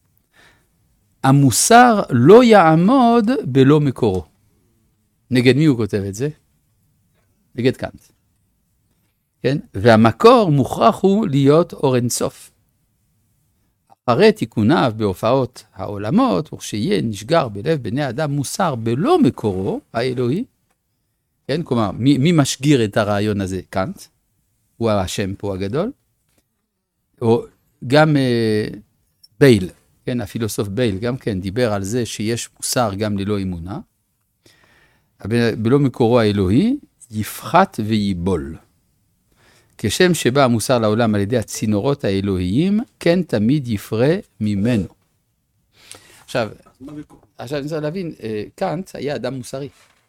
המוסר לא יעמוד בלא מקורו. נגד מי הוא כותב את זה? נגד קאנט. כן? והמקור מוכרח הוא להיות אור אין סוף. אחרי תיקוניו בהופעות העולמות, וכשיהיה נשגר בלב בני אדם מוסר בלא מקורו האלוהי, כן? כלומר, מי, מי משגיר את הרעיון הזה? קאנט. הוא השם פה הגדול. או גם אה, בייל, כן? הפילוסוף בייל גם כן דיבר על זה שיש מוסר גם ללא אמונה. בלא מקורו האלוהי, יפחת ויבול. כשם שבא המוסר לעולם על ידי הצינורות האלוהיים, כן תמיד יפרה ממנו. עכשיו, עכשיו אני רוצה להבין, קאנט היה אדם מוסרי.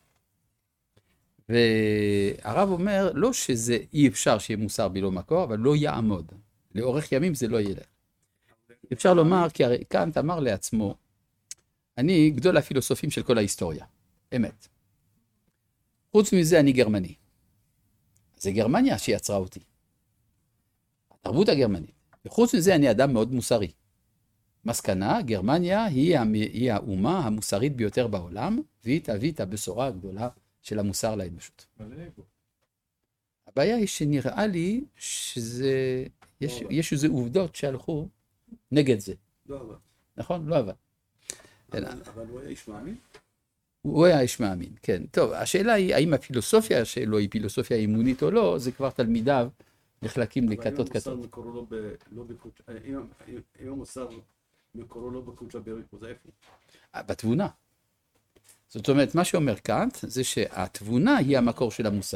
והרב אומר, לא שזה אי אפשר שיהיה מוסר בלא מקור, אבל לא יעמוד. לאורך ימים זה לא ילך. אפשר לומר, כי הרי קאנט אמר לעצמו, אני גדול הפילוסופים של כל ההיסטוריה. אמת. חוץ מזה אני גרמני. זה גרמניה שיצרה אותי. התרבות הגרמנית. וחוץ מזה אני אדם מאוד מוסרי. מסקנה, גרמניה היא, היא האומה המוסרית ביותר בעולם, והיא תביא את הבשורה הגדולה של המוסר לאנושות. הבעיה היא שנראה לי שזה, יש, יש איזה עובדות שהלכו נגד זה. לא עבד. נכון? לא עבד. אבל הוא היה איש מאמין? הוא היה איש מאמין, כן. טוב, השאלה היא, האם הפילוסופיה שלו היא פילוסופיה אימונית או לא, זה כבר תלמידיו נחלקים לכתות כתות. אם המוסר מקורו לא בקודש הבריחו, זה איפה? בתבונה. זאת אומרת, מה שאומר קאנט, זה שהתבונה היא המקור של המוסר.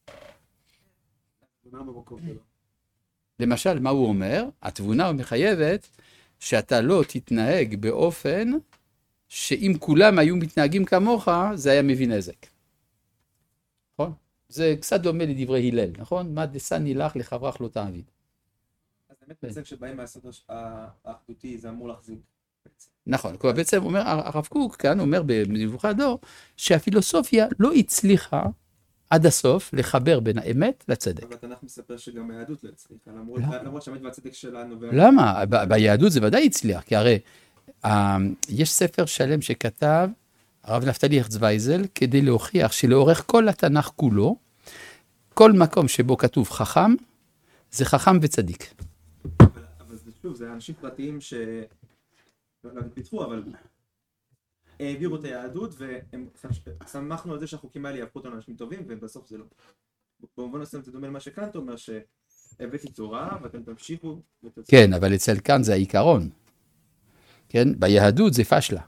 התבונה במקור שלו. למשל, מה הוא אומר? התבונה מחייבת שאתה לא תתנהג באופן שאם כולם היו מתנהגים כמוך, זה היה מביא נזק. נכון? זה קצת דומה לדברי הלל, נכון? מה דסני לך לחברך לא תעביד. אז באמת בעצם שבאים מהסוד האחדותי, זה אמור להחזיק. נכון, כלומר בעצם אומר, הרב קוק כאן אומר בנבוכי הדור, שהפילוסופיה לא הצליחה עד הסוף לחבר בין האמת לצדק. אבל התנ"ך מספר שגם היהדות לא הצליחה, למרות שהאמת והצדק שלנו. למה? ביהדות זה ודאי הצליח, כי הרי יש ספר שלם שכתב הרב נפתלי הרצווייזל, כדי להוכיח שלאורך כל התנ"ך כולו, כל מקום שבו כתוב חכם, זה חכם וצדיק. אבל זה שוב, זה אנשים פרטיים ש... לא פיתחו, אבל העבירו את היהדות, והם שמחנו על זה שהחוקים האלה יהפכו אותנו אנשים טובים, ובסוף זה לא. במובן מסוים זה דומה למה שקאנט אומר, שהבאתי תורה, ואתם תמשיכו. כן, אבל אצל קאנט זה העיקרון. כן, ביהדות זה פשלה.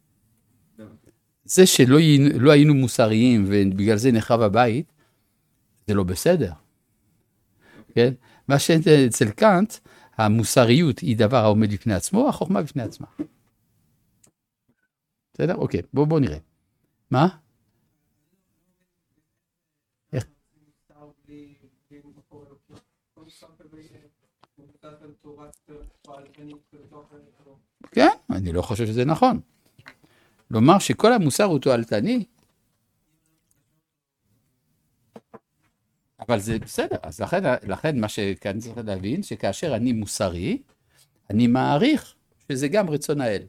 זה שלא לא היינו מוסריים, ובגלל זה נחרב הבית, זה לא בסדר. כן? מה שאצל קאנט, המוסריות היא דבר העומד בפני עצמו, החוכמה בפני עצמה. בסדר? אוקיי, בואו בוא נראה. מה? איך? כן, אני לא חושב שזה נכון. לומר שכל המוסר הוא תועלתני, אבל זה בסדר, אז לכן, לכן מה שכאן צריך להבין, שכאשר אני מוסרי, אני מעריך שזה גם רצון האל.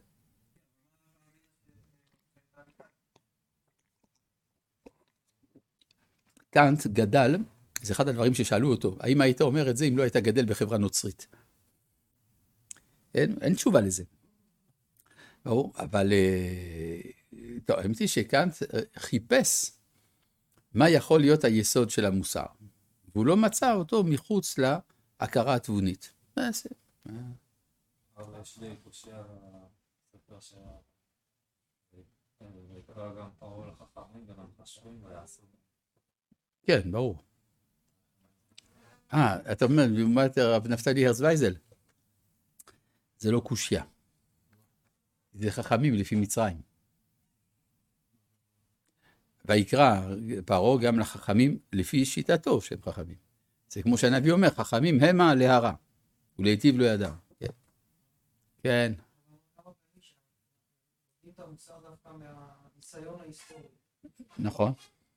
קאנט גדל, זה אחד הדברים ששאלו אותו, האם היית אומר את זה אם לא היית גדל בחברה נוצרית? אין, אין תשובה לזה. ברור, אבל טוב, האמת היא שקאנט חיפש מה יכול להיות היסוד של המוסר, והוא לא מצא אותו מחוץ להכרה התבונית. אבל יש לי קושיה בספר ויקרא גם פרעה לחכמים ולנחשים ויעשו. כן, ברור. אה, אתה אומר, לעומת רב נפתלי הרצווייזל, זה לא קושיה. זה חכמים לפי מצרים. ויקרא פרעה גם לחכמים לפי שיטתו שהם חכמים. זה כמו שהנביא אומר, חכמים המה להרע, ולהיטיב לא ידע. כן. כן. נכון.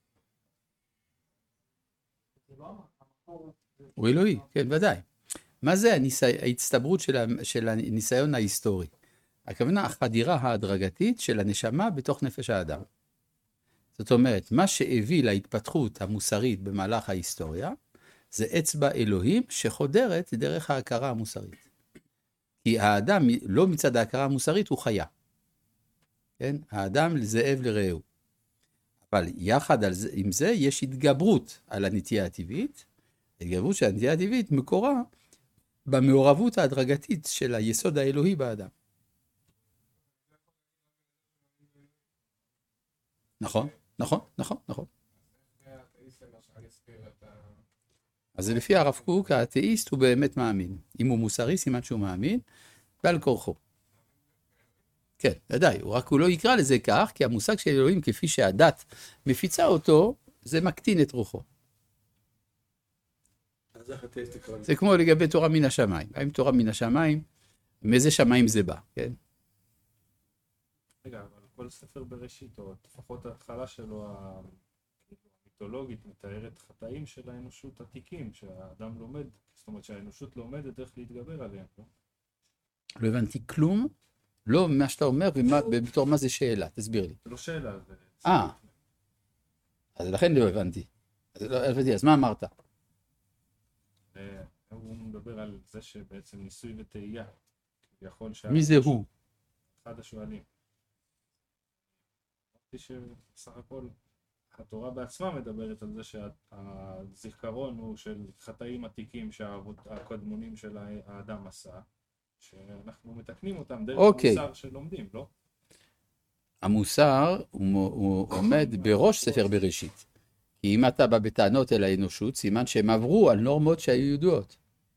הוא אלוהי, כן, ודאי. מה זה ההצטברות של הניסיון ההיסטורי? הכוונה, החדירה ההדרגתית של הנשמה בתוך נפש האדם. זאת אומרת, מה שהביא להתפתחות המוסרית במהלך ההיסטוריה, זה אצבע אלוהים שחודרת דרך ההכרה המוסרית. כי האדם, לא מצד ההכרה המוסרית, הוא חיה. כן? האדם זאב לרעהו. אבל יחד על זה, עם זה יש התגברות על הנטייה הטבעית. התגברות של הנטייה הטבעית מקורה במעורבות ההדרגתית של היסוד האלוהי באדם. נכון, נכון, נכון, נכון. אז לפי הרב קוק, האתאיסט הוא באמת מאמין. אם הוא מוסרי, סימן שהוא מאמין, ועל כורחו. כן, ודאי, רק הוא לא יקרא לזה כך, כי המושג של אלוהים, כפי שהדת מפיצה אותו, זה מקטין את רוחו. זה כמו לגבי תורה מן השמיים. האם תורה מן השמיים, מאיזה שמיים זה בא, כן? רגע, אבל כל ספר בראשית, או לפחות ההתחלה שלו, המיתולוגית, מתארת חטאים של האנושות עתיקים, שהאדם לומד, זאת אומרת שהאנושות לומדת איך להתגבר עליהם. לא, לא הבנתי כלום, לא מה שאתה אומר, ובתור מה זה שאלה, תסביר לי. זה לא שאלה. אה, אז לכן לא הבנתי. אז לא הבנתי, אז מה אמרת? הוא מדבר על זה שבעצם ניסוי וטעייה. מי זה הוא? אחד השואלים. אמרתי שבסך הכל התורה בעצמה מדברת על זה שהזיכרון הוא של חטאים עתיקים שהקדמונים של האדם עשה, שאנחנו מתקנים אותם דרך המוסר שלומדים, לא? המוסר הוא עומד בראש ספר בראשית. כי אם אתה בא בטענות אל האנושות, סימן שהם עברו על נורמות שהיו ידועות.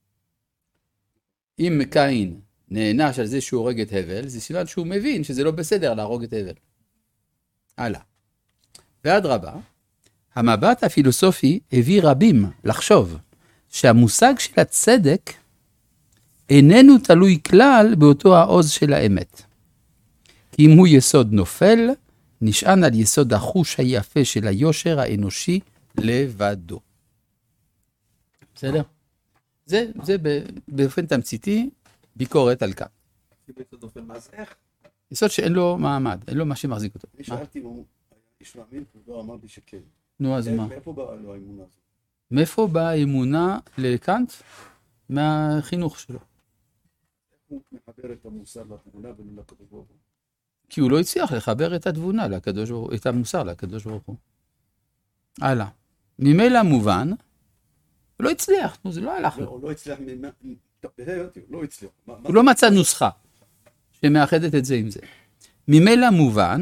אם קין נענש על זה שהוא הורג את הבל, זה סימן שהוא מבין שזה לא בסדר להרוג את הבל. הלאה. ועד רבה, המבט הפילוסופי הביא רבים לחשוב שהמושג של הצדק איננו תלוי כלל באותו העוז של האמת. כי אם הוא יסוד נופל, נשען על יסוד החוש היפה של היושר האנושי לבדו. בסדר? זה, זה באופן תמציתי ביקורת על כאן. אז איך? יסוד שאין לו מעמד, אין לו מה שמחזיק אותו. אני שאלתי אם הוא איש מאמין, הוא אמר לי שכן. נו, אז מה? מאיפה באה לו האמונה הזאת? מאיפה באה האמונה לקאנט? מהחינוך שלו. הוא מחבר את המוסר לתבונה ולא לקדוש ברוך הוא. כי הוא לא הצליח לחבר את התבונה לקדוש ברוך הוא, את המוסר לקדוש ברוך הוא. הלאה. ממילא מובן, הוא לא הצליח, זה לא הלך לו. הוא לא הצליח, לא הצליח. הוא לא מצא נוסחה שמאחדת את זה עם זה. ממילא מובן,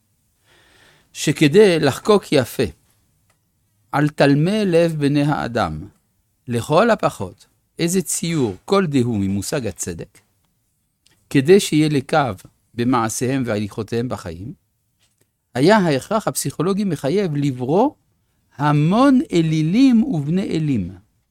שכדי לחקוק יפה על תלמי לב בני האדם, לכל הפחות, איזה ציור כל דהו ממושג הצדק, כדי שיהיה לקו במעשיהם והליכותיהם בחיים, היה ההכרח הפסיכולוגי מחייב לברוא המון אלילים ובני אלים.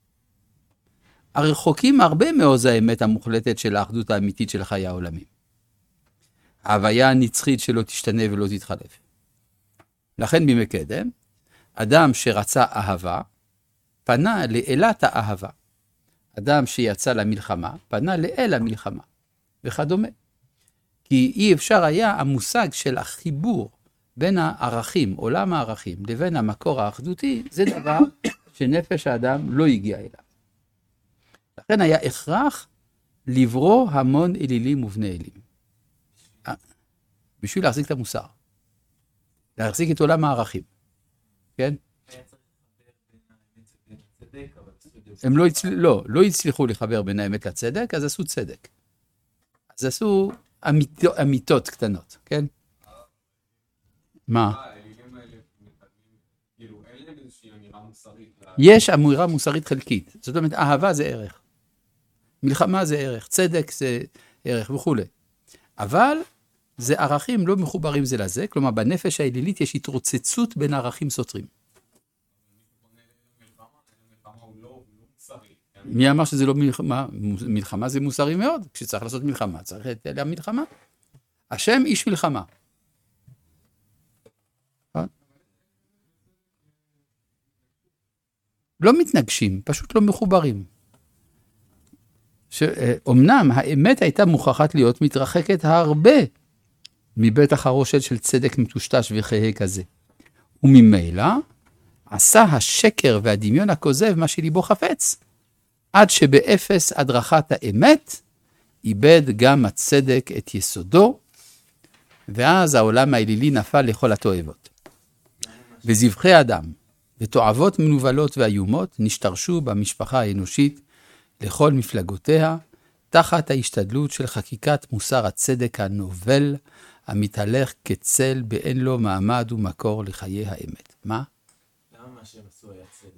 הרחוקים הרבה מעוז האמת המוחלטת של האחדות האמיתית של חיי העולמים. ההוויה הנצחית שלא תשתנה ולא תתחלף. לכן בימי קדם, אדם שרצה אהבה, פנה לאלת האהבה. אדם שיצא למלחמה, פנה לאל המלחמה, וכדומה. כי אי אפשר היה המושג של החיבור בין הערכים, עולם הערכים, לבין המקור האחדותי, זה דבר שנפש האדם לא הגיע אליו. לכן היה הכרח לברוא המון אלילים ובני אלים. בשביל להחזיק את המוסר. להחזיק את עולם הערכים. כן? הם לא, הצל... לא, לא הצליחו לחבר בין האמת לצדק, אז עשו צדק. אז עשו אמית... אמיתות קטנות, כן? מה? יש אמירה מוסרית חלקית. זאת אומרת, אהבה זה ערך. מלחמה זה ערך, צדק זה ערך וכו'. אבל זה ערכים לא מחוברים זה לזה, כלומר בנפש האלילית יש התרוצצות בין ערכים סותרים. מי אמר שזה לא מלחמה? מלחמה זה מוסרי מאוד. כשצריך לעשות מלחמה, צריך לתת מלחמה. השם איש מלחמה. לא מתנגשים, פשוט לא מחוברים. שאומנם האמת הייתה מוכרחת להיות מתרחקת הרבה מבית החרושת של צדק מטושטש וחיה כזה. וממילא עשה השקר והדמיון הכוזב מה שליבו חפץ, עד שבאפס הדרכת האמת איבד גם הצדק את יסודו, ואז העולם האלילי נפל לכל התועבות. וזבחי אדם ותועבות מנובלות ואיומות נשתרשו במשפחה האנושית לכל מפלגותיה, תחת ההשתדלות של חקיקת מוסר הצדק הנובל, המתהלך כצל באין לו מעמד ומקור לחיי האמת. מה? למה מה שהם עשו היה צדק?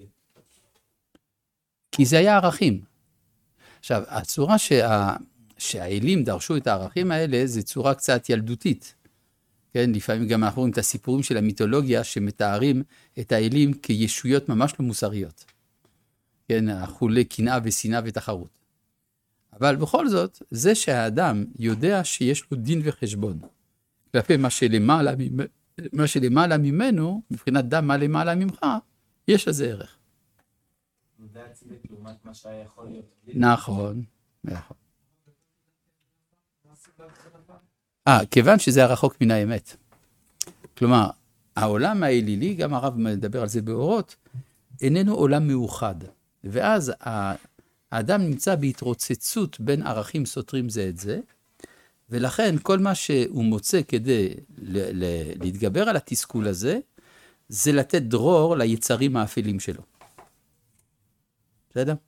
כי זה היה ערכים. עכשיו, הצורה שה... שהאלים דרשו את הערכים האלה, זה צורה קצת ילדותית. כן, לפעמים גם אנחנו רואים את הסיפורים של המיתולוגיה, שמתארים את האלים כישויות ממש לא מוסריות. כן, החולי קנאה ושנאה ותחרות. אבל בכל זאת, זה שהאדם יודע שיש לו דין וחשבון, כלפי מה שלמעלה, מה שלמעלה ממנו, מבחינת דם מה למעלה ממך, יש לזה ערך. זה עצמית לעומת מה שהיה יכול להיות. נכון, נכון. אה, כיוון שזה הרחוק מן האמת. כלומר, העולם האלילי, גם הרב מדבר על זה באורות, איננו עולם מאוחד. ואז האדם נמצא בהתרוצצות בין ערכים סותרים זה את זה, ולכן כל מה שהוא מוצא כדי ל- ל- להתגבר על התסכול הזה, זה לתת דרור ליצרים האפלים שלו. בסדר?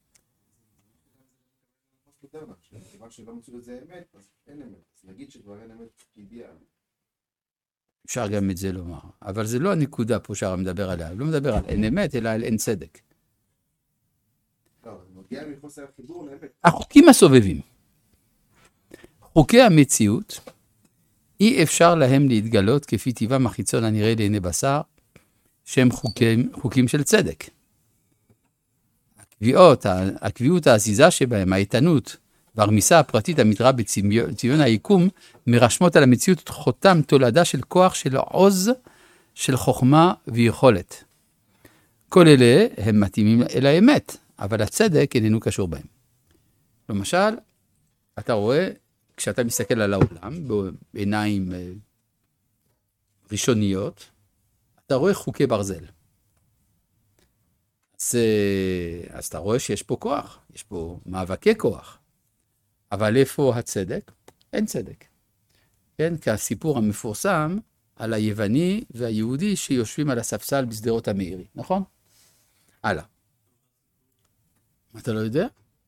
כיוון שלא מצאו לזה אמת, אז אין אמת. אז נגיד שכבר אין אמת כידיעה. אפשר גם את זה לומר. אבל זה לא הנקודה פה שהרב מדבר עליה. הוא לא מדבר על אין אמת, אלא על אין צדק. לא, זה מגיע מחוסר החיבור לאמת. החוקים הסובבים. חוקי המציאות, אי אפשר להם להתגלות כפי טבעם החיצון הנראה לעיני בשר, שהם חוקים, חוקים של צדק. הקביעות, הקביעות העזיזה שבהם, האיתנות והרמיסה הפרטית המתראה בצביון היקום, מרשמות על המציאות חותם תולדה של כוח של עוז, של חוכמה ויכולת. כל אלה הם מתאימים אל האמת, אבל הצדק איננו קשור בהם. למשל, אתה רואה, כשאתה מסתכל על העולם, בעיניים ראשוניות, אתה רואה חוקי ברזל. אז, אז אתה רואה שיש פה כוח, יש פה מאבקי כוח. אבל איפה הצדק? אין צדק. כן, כהסיפור המפורסם על היווני והיהודי שיושבים על הספסל בשדרות המאירי, נכון? הלאה. אתה לא יודע?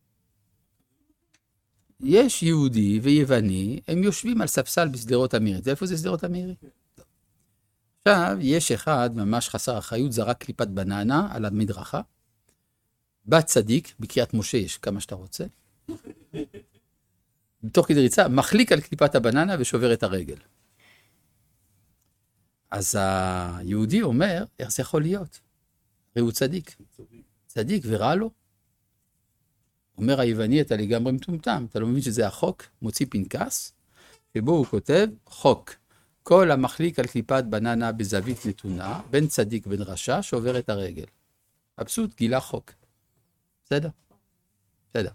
יש יהודי ויווני, הם יושבים על ספסל בשדרות המאירי. איפה זה שדרות המאירי? עכשיו, יש אחד ממש חסר אחריות, זרק קליפת בננה על המדרכה, בא צדיק, בקריאת משה יש כמה שאתה רוצה, בתוך כדי ריצה, מחליק על קליפת הבננה ושובר את הרגל. אז היהודי אומר, איך זה יכול להיות? הרי הוא צדיק. צדיק ורע לו. אומר היווני, אתה לגמרי מטומטם, אתה לא מבין שזה החוק, מוציא פנקס, שבו הוא כותב, חוק. כל המחליק על קליפת בננה בזווית נתונה, בין צדיק בין רשע, שובר את הרגל. אבסוט, גילה חוק. בסדר? בסדר.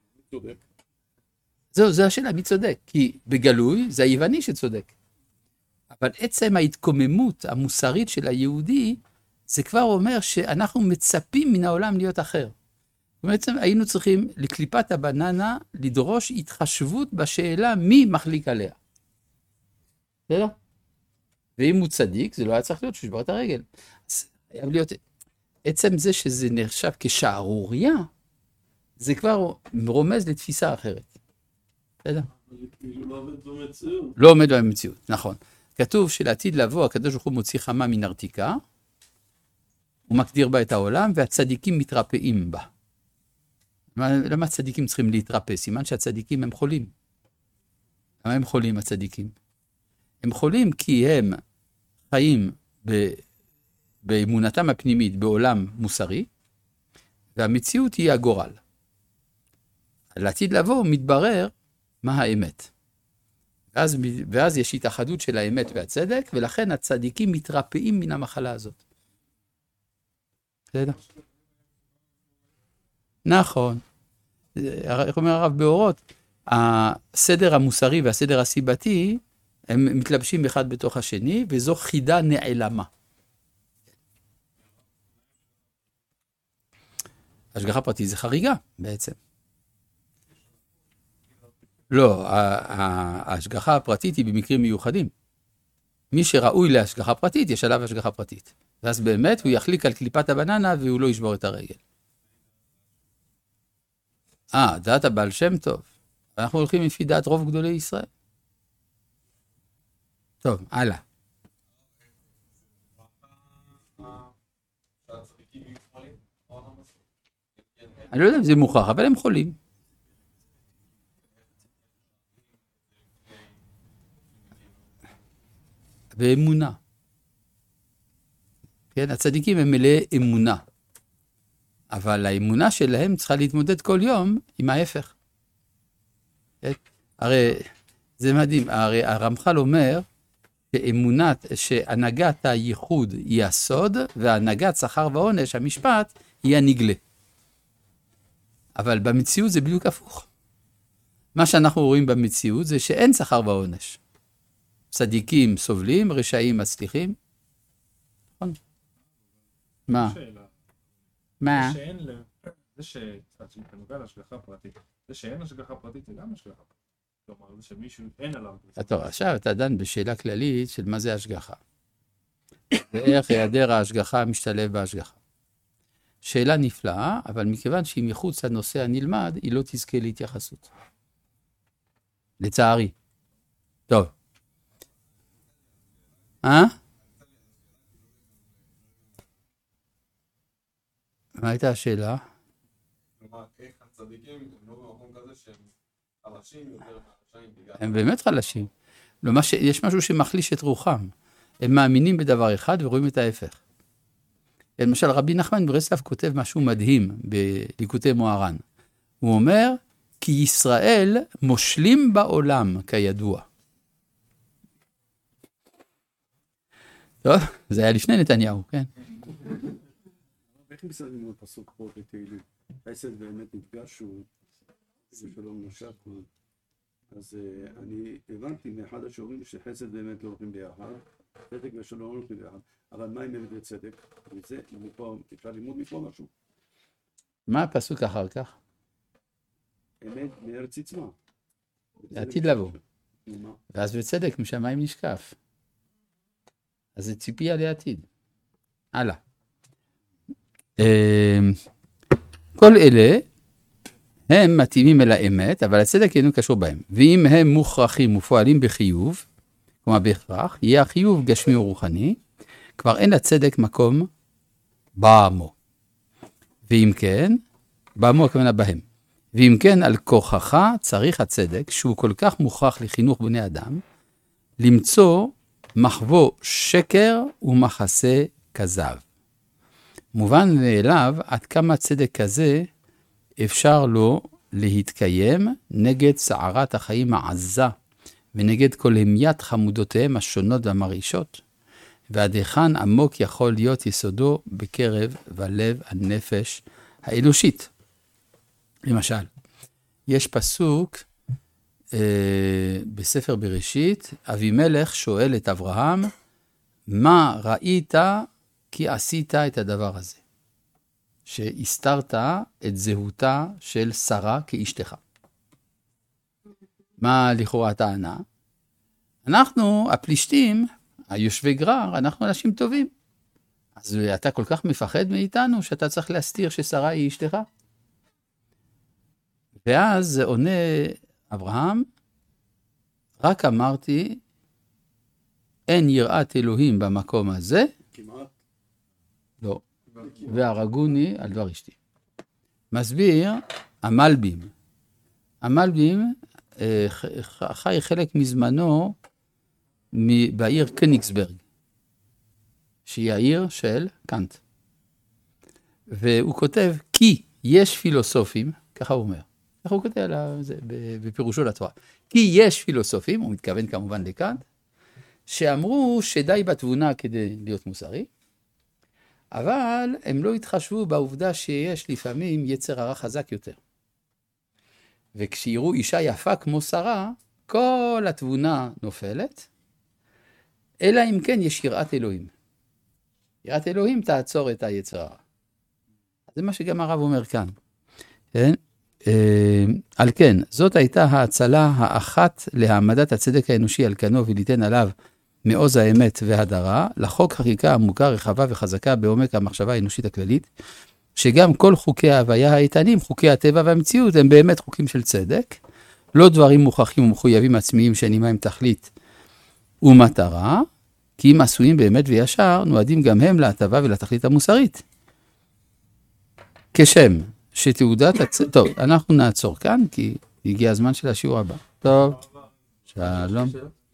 זהו, זו השאלה, מי צודק? כי בגלוי זה היווני שצודק. אבל עצם ההתקוממות המוסרית של היהודי, זה כבר אומר שאנחנו מצפים מן העולם להיות אחר. בעצם היינו צריכים לקליפת הבננה לדרוש התחשבות בשאלה מי מחליק עליה. בסדר? ואם הוא צדיק, זה לא היה צריך להיות ששבר את הרגל. אז חייב להיות, עצם זה שזה נחשב כשערוריה, זה כבר רומז לתפיסה אחרת. בסדר? כאילו לא עומד במציאות. לא עומד במציאות, נכון. כתוב שלעתיד לבוא, הקדוש ברוך הוא מוציא חמה מן ארתיקה, הוא מקדיר בה את העולם, והצדיקים מתרפאים בה. למה הצדיקים צריכים להתרפא? סימן שהצדיקים הם חולים. למה הם חולים, הצדיקים? הם חולים כי הם חיים ב... באמונתם הפנימית בעולם מוסרי, והמציאות היא הגורל. לעתיד לבוא מתברר מה האמת. ואז, ואז יש התאחדות של האמת והצדק, ולכן הצדיקים מתרפאים מן המחלה הזאת. בסדר? נכון. איך אומר הרב באורות? הסדר המוסרי והסדר הסיבתי, הם מתלבשים אחד בתוך השני, וזו חידה נעלמה. השגחה פרטית זה חריגה בעצם. לא, ההשגחה הפרטית היא במקרים מיוחדים. מי שראוי להשגחה פרטית, יש עליו השגחה פרטית. ואז באמת הוא יחליק על קליפת הבננה והוא לא ישבור את הרגל. אה, דעת הבעל שם טוב. אנחנו הולכים לפי דעת רוב גדולי ישראל. טוב, הלאה. אני לא יודע אם זה מוכח, אבל הם חולים. ואמונה. כן, הצדיקים הם מלאי אמונה. אבל האמונה שלהם צריכה להתמודד כל יום עם ההפך. כן? הרי זה מדהים, הרי הרמח"ל אומר שאמונת, שהנהגת הייחוד היא הסוד, והנהגת שכר ועונש, המשפט, היא הנגלה. אבל במציאות זה בדיוק הפוך. מה שאנחנו רואים במציאות זה שאין שכר ועונש. צדיקים סובלים, רשעים מצליחים. נכון? מה? מה? זה שתנוגע להשגחה פרטית, זה שאין השגחה פרטית זה גם השגחה פרטית. כלומר, זה שמישהו אין עליו. טוב, עכשיו אתה דן בשאלה כללית של מה זה השגחה. ואיך היעדר ההשגחה משתלב בהשגחה. שאלה נפלאה, אבל מכיוון שהיא מחוץ לנושא הנלמד, היא לא תזכה להתייחסות. לצערי. טוב. אה? מה הייתה השאלה? כלומר, איך הצדיקים הם לא במקום כזה שהם חלשים יותר מהרשעים בגלל... הם באמת חלשים. יש משהו שמחליש את רוחם. הם מאמינים בדבר אחד ורואים את ההפך. למשל, רבי נחמן מברסלב כותב משהו מדהים בליקוטי מוהר"ן. הוא אומר, כי ישראל מושלים בעולם, כידוע. טוב, זה היה לפני נתניהו, כן? איך מסתכלים על פסוק פה בתהילים? חסד באמת נפגש הוא ושלום נשק. אז אני הבנתי מאחד השיעורים שחסד באמת לא הולכים ביחד, צדק ושלום לא הולכים ביחד. אבל מה עם אמת וצדק? וזה, מפה, אפשר ללמוד מפה משהו. מה הפסוק אחר כך? אמת מארץ עצמה. לעתיד לבוא. ואז בצדק משמיים נשקף. אז זה ציפייה לעתיד. הלאה. כל אלה הם מתאימים אל האמת, אבל הצדק אינו קשור בהם. ואם הם מוכרחים ופועלים בחיוב, כלומר בהכרח, יהיה החיוב גשמי ורוחני, כבר אין לצדק מקום בעמו. ואם כן, בעמו הכוונה בהם. ואם כן, על כוחך צריך הצדק, שהוא כל כך מוכרח לחינוך בני אדם, למצוא מחבוא שקר ומחסה כזב. מובן מאליו, עד כמה צדק כזה אפשר לו להתקיים נגד סערת החיים העזה, ונגד כל המיית חמודותיהם השונות והמרעישות, ועד היכן עמוק יכול להיות יסודו בקרב ולב הנפש האנושית. למשל, יש פסוק אה, בספר בראשית, אבימלך שואל את אברהם, מה ראית כי עשית את הדבר הזה? שהסתרת את זהותה של שרה כאשתך. מה לכאורה הטענה? אנחנו, הפלישתים, היושבי גרר, אנחנו אנשים טובים. אז אתה כל כך מפחד מאיתנו שאתה צריך להסתיר ששרה היא אשתך? ואז עונה אברהם, רק אמרתי, אין יראת אלוהים במקום הזה. כמעט. לא. והרגוני על דבר אשתי. מסביר, המלבים. המלבים אה, חי חלק מזמנו בעיר קניגסברג, שהיא העיר של קאנט. והוא כותב, כי יש פילוסופים, ככה הוא אומר, ככה הוא כותב על זה בפירושו לתורה, כי יש פילוסופים, הוא מתכוון כמובן לקאנט, שאמרו שדי בתבונה כדי להיות מוסרי, אבל הם לא התחשבו בעובדה שיש לפעמים יצר הרע חזק יותר. וכשיראו אישה יפה כמו שרה, כל התבונה נופלת, אלא אם כן יש יראת אלוהים. יראת אלוהים תעצור את היצר הרע. זה מה שגם הרב אומר כאן. כן? על כן, זאת הייתה ההצלה האחת להעמדת הצדק האנושי על כנו וליתן עליו מעוז האמת והדרה, לחוק חקיקה עמוקה, רחבה וחזקה בעומק המחשבה האנושית הכללית, שגם כל חוקי ההוויה האיתנים, חוקי הטבע והמציאות, הם באמת חוקים של צדק, לא דברים מוכחים ומחויבים עצמיים שאין עמהם תכלית ומטרה, כי אם עשויים באמת וישר, נועדים גם הם להטבה ולתכלית המוסרית. כשם שתעודת הצדק, טוב, אנחנו נעצור כאן, כי הגיע הזמן של השיעור הבא. טוב, שלום.